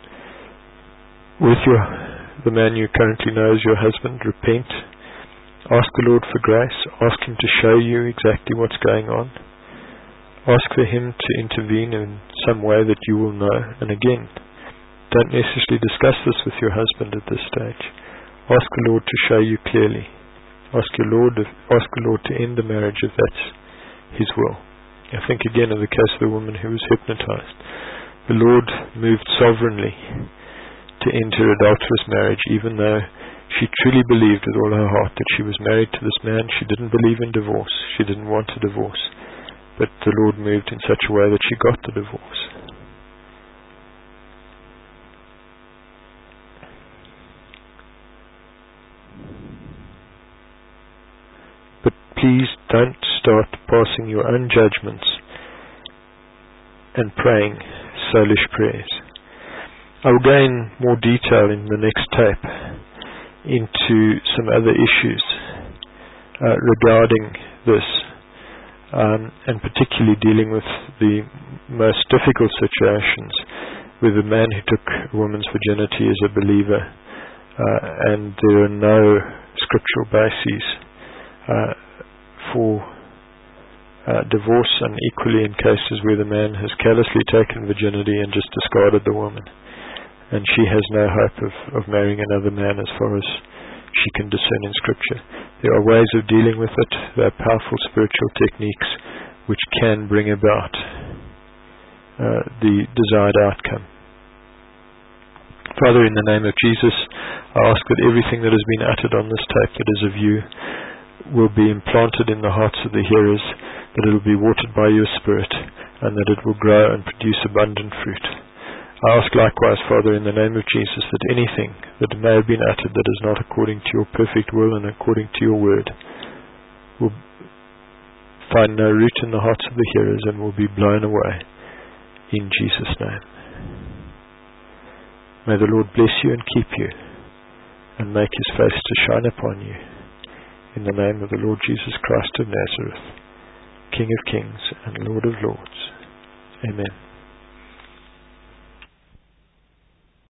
with your the man you currently know as your husband. Repent. Ask the Lord for grace. Ask Him to show you exactly what's going on. Ask for Him to intervene in some way that you will know. And again, don't necessarily discuss this with your husband at this stage. Ask the Lord to show you clearly. Ask your Lord, ask the Lord to end the marriage if that's His will. I think again of the case of the woman who was hypnotized. The Lord moved sovereignly to end her adulterous marriage, even though she truly believed with all her heart that she was married to this man. She didn't believe in divorce. She didn't want a divorce. But the Lord moved in such a way that she got the divorce. But please don't start passing your own judgments and praying soulish prayers. I will go in more detail in the next tape into some other issues uh, regarding this, um, and particularly dealing with the most difficult situations with a man who took a woman's virginity as a believer, uh, and there are no scriptural bases uh, for uh, divorce, and equally in cases where the man has callously taken virginity and just discarded the woman, and she has no hope of, of marrying another man as far as she can discern in Scripture. There are ways of dealing with it. There are powerful spiritual techniques which can bring about uh, the desired outcome. Father, in the name of Jesus, I ask that everything that has been uttered on this tape that is of you will be implanted in the hearts of the hearers, that it will be watered by your Spirit, and that it will grow and produce abundant fruit. I ask likewise, Father, in the name of Jesus, that anything that may have been uttered that is not according to your perfect will and according to your word will find no root in the hearts of the hearers and will be blown away in Jesus' name. May the Lord bless you and keep you and make his face to shine upon you. In the name of the Lord Jesus Christ of Nazareth, King of kings and Lord of lords. Amen.